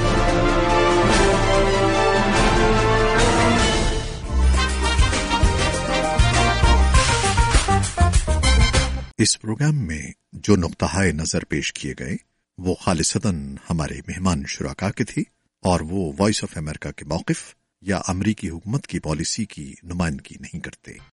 इस प्रोग्राम में जो नुक्ताए नजर पेश किए गए वो खालिसतन हमारे मेहमान शुराका के थे, और वो वॉइस ऑफ अमेरिका के मौक़िफ़ या अमरीकी हुकूमत की पॉलिसी की नुमाइंदगी नहीं करते।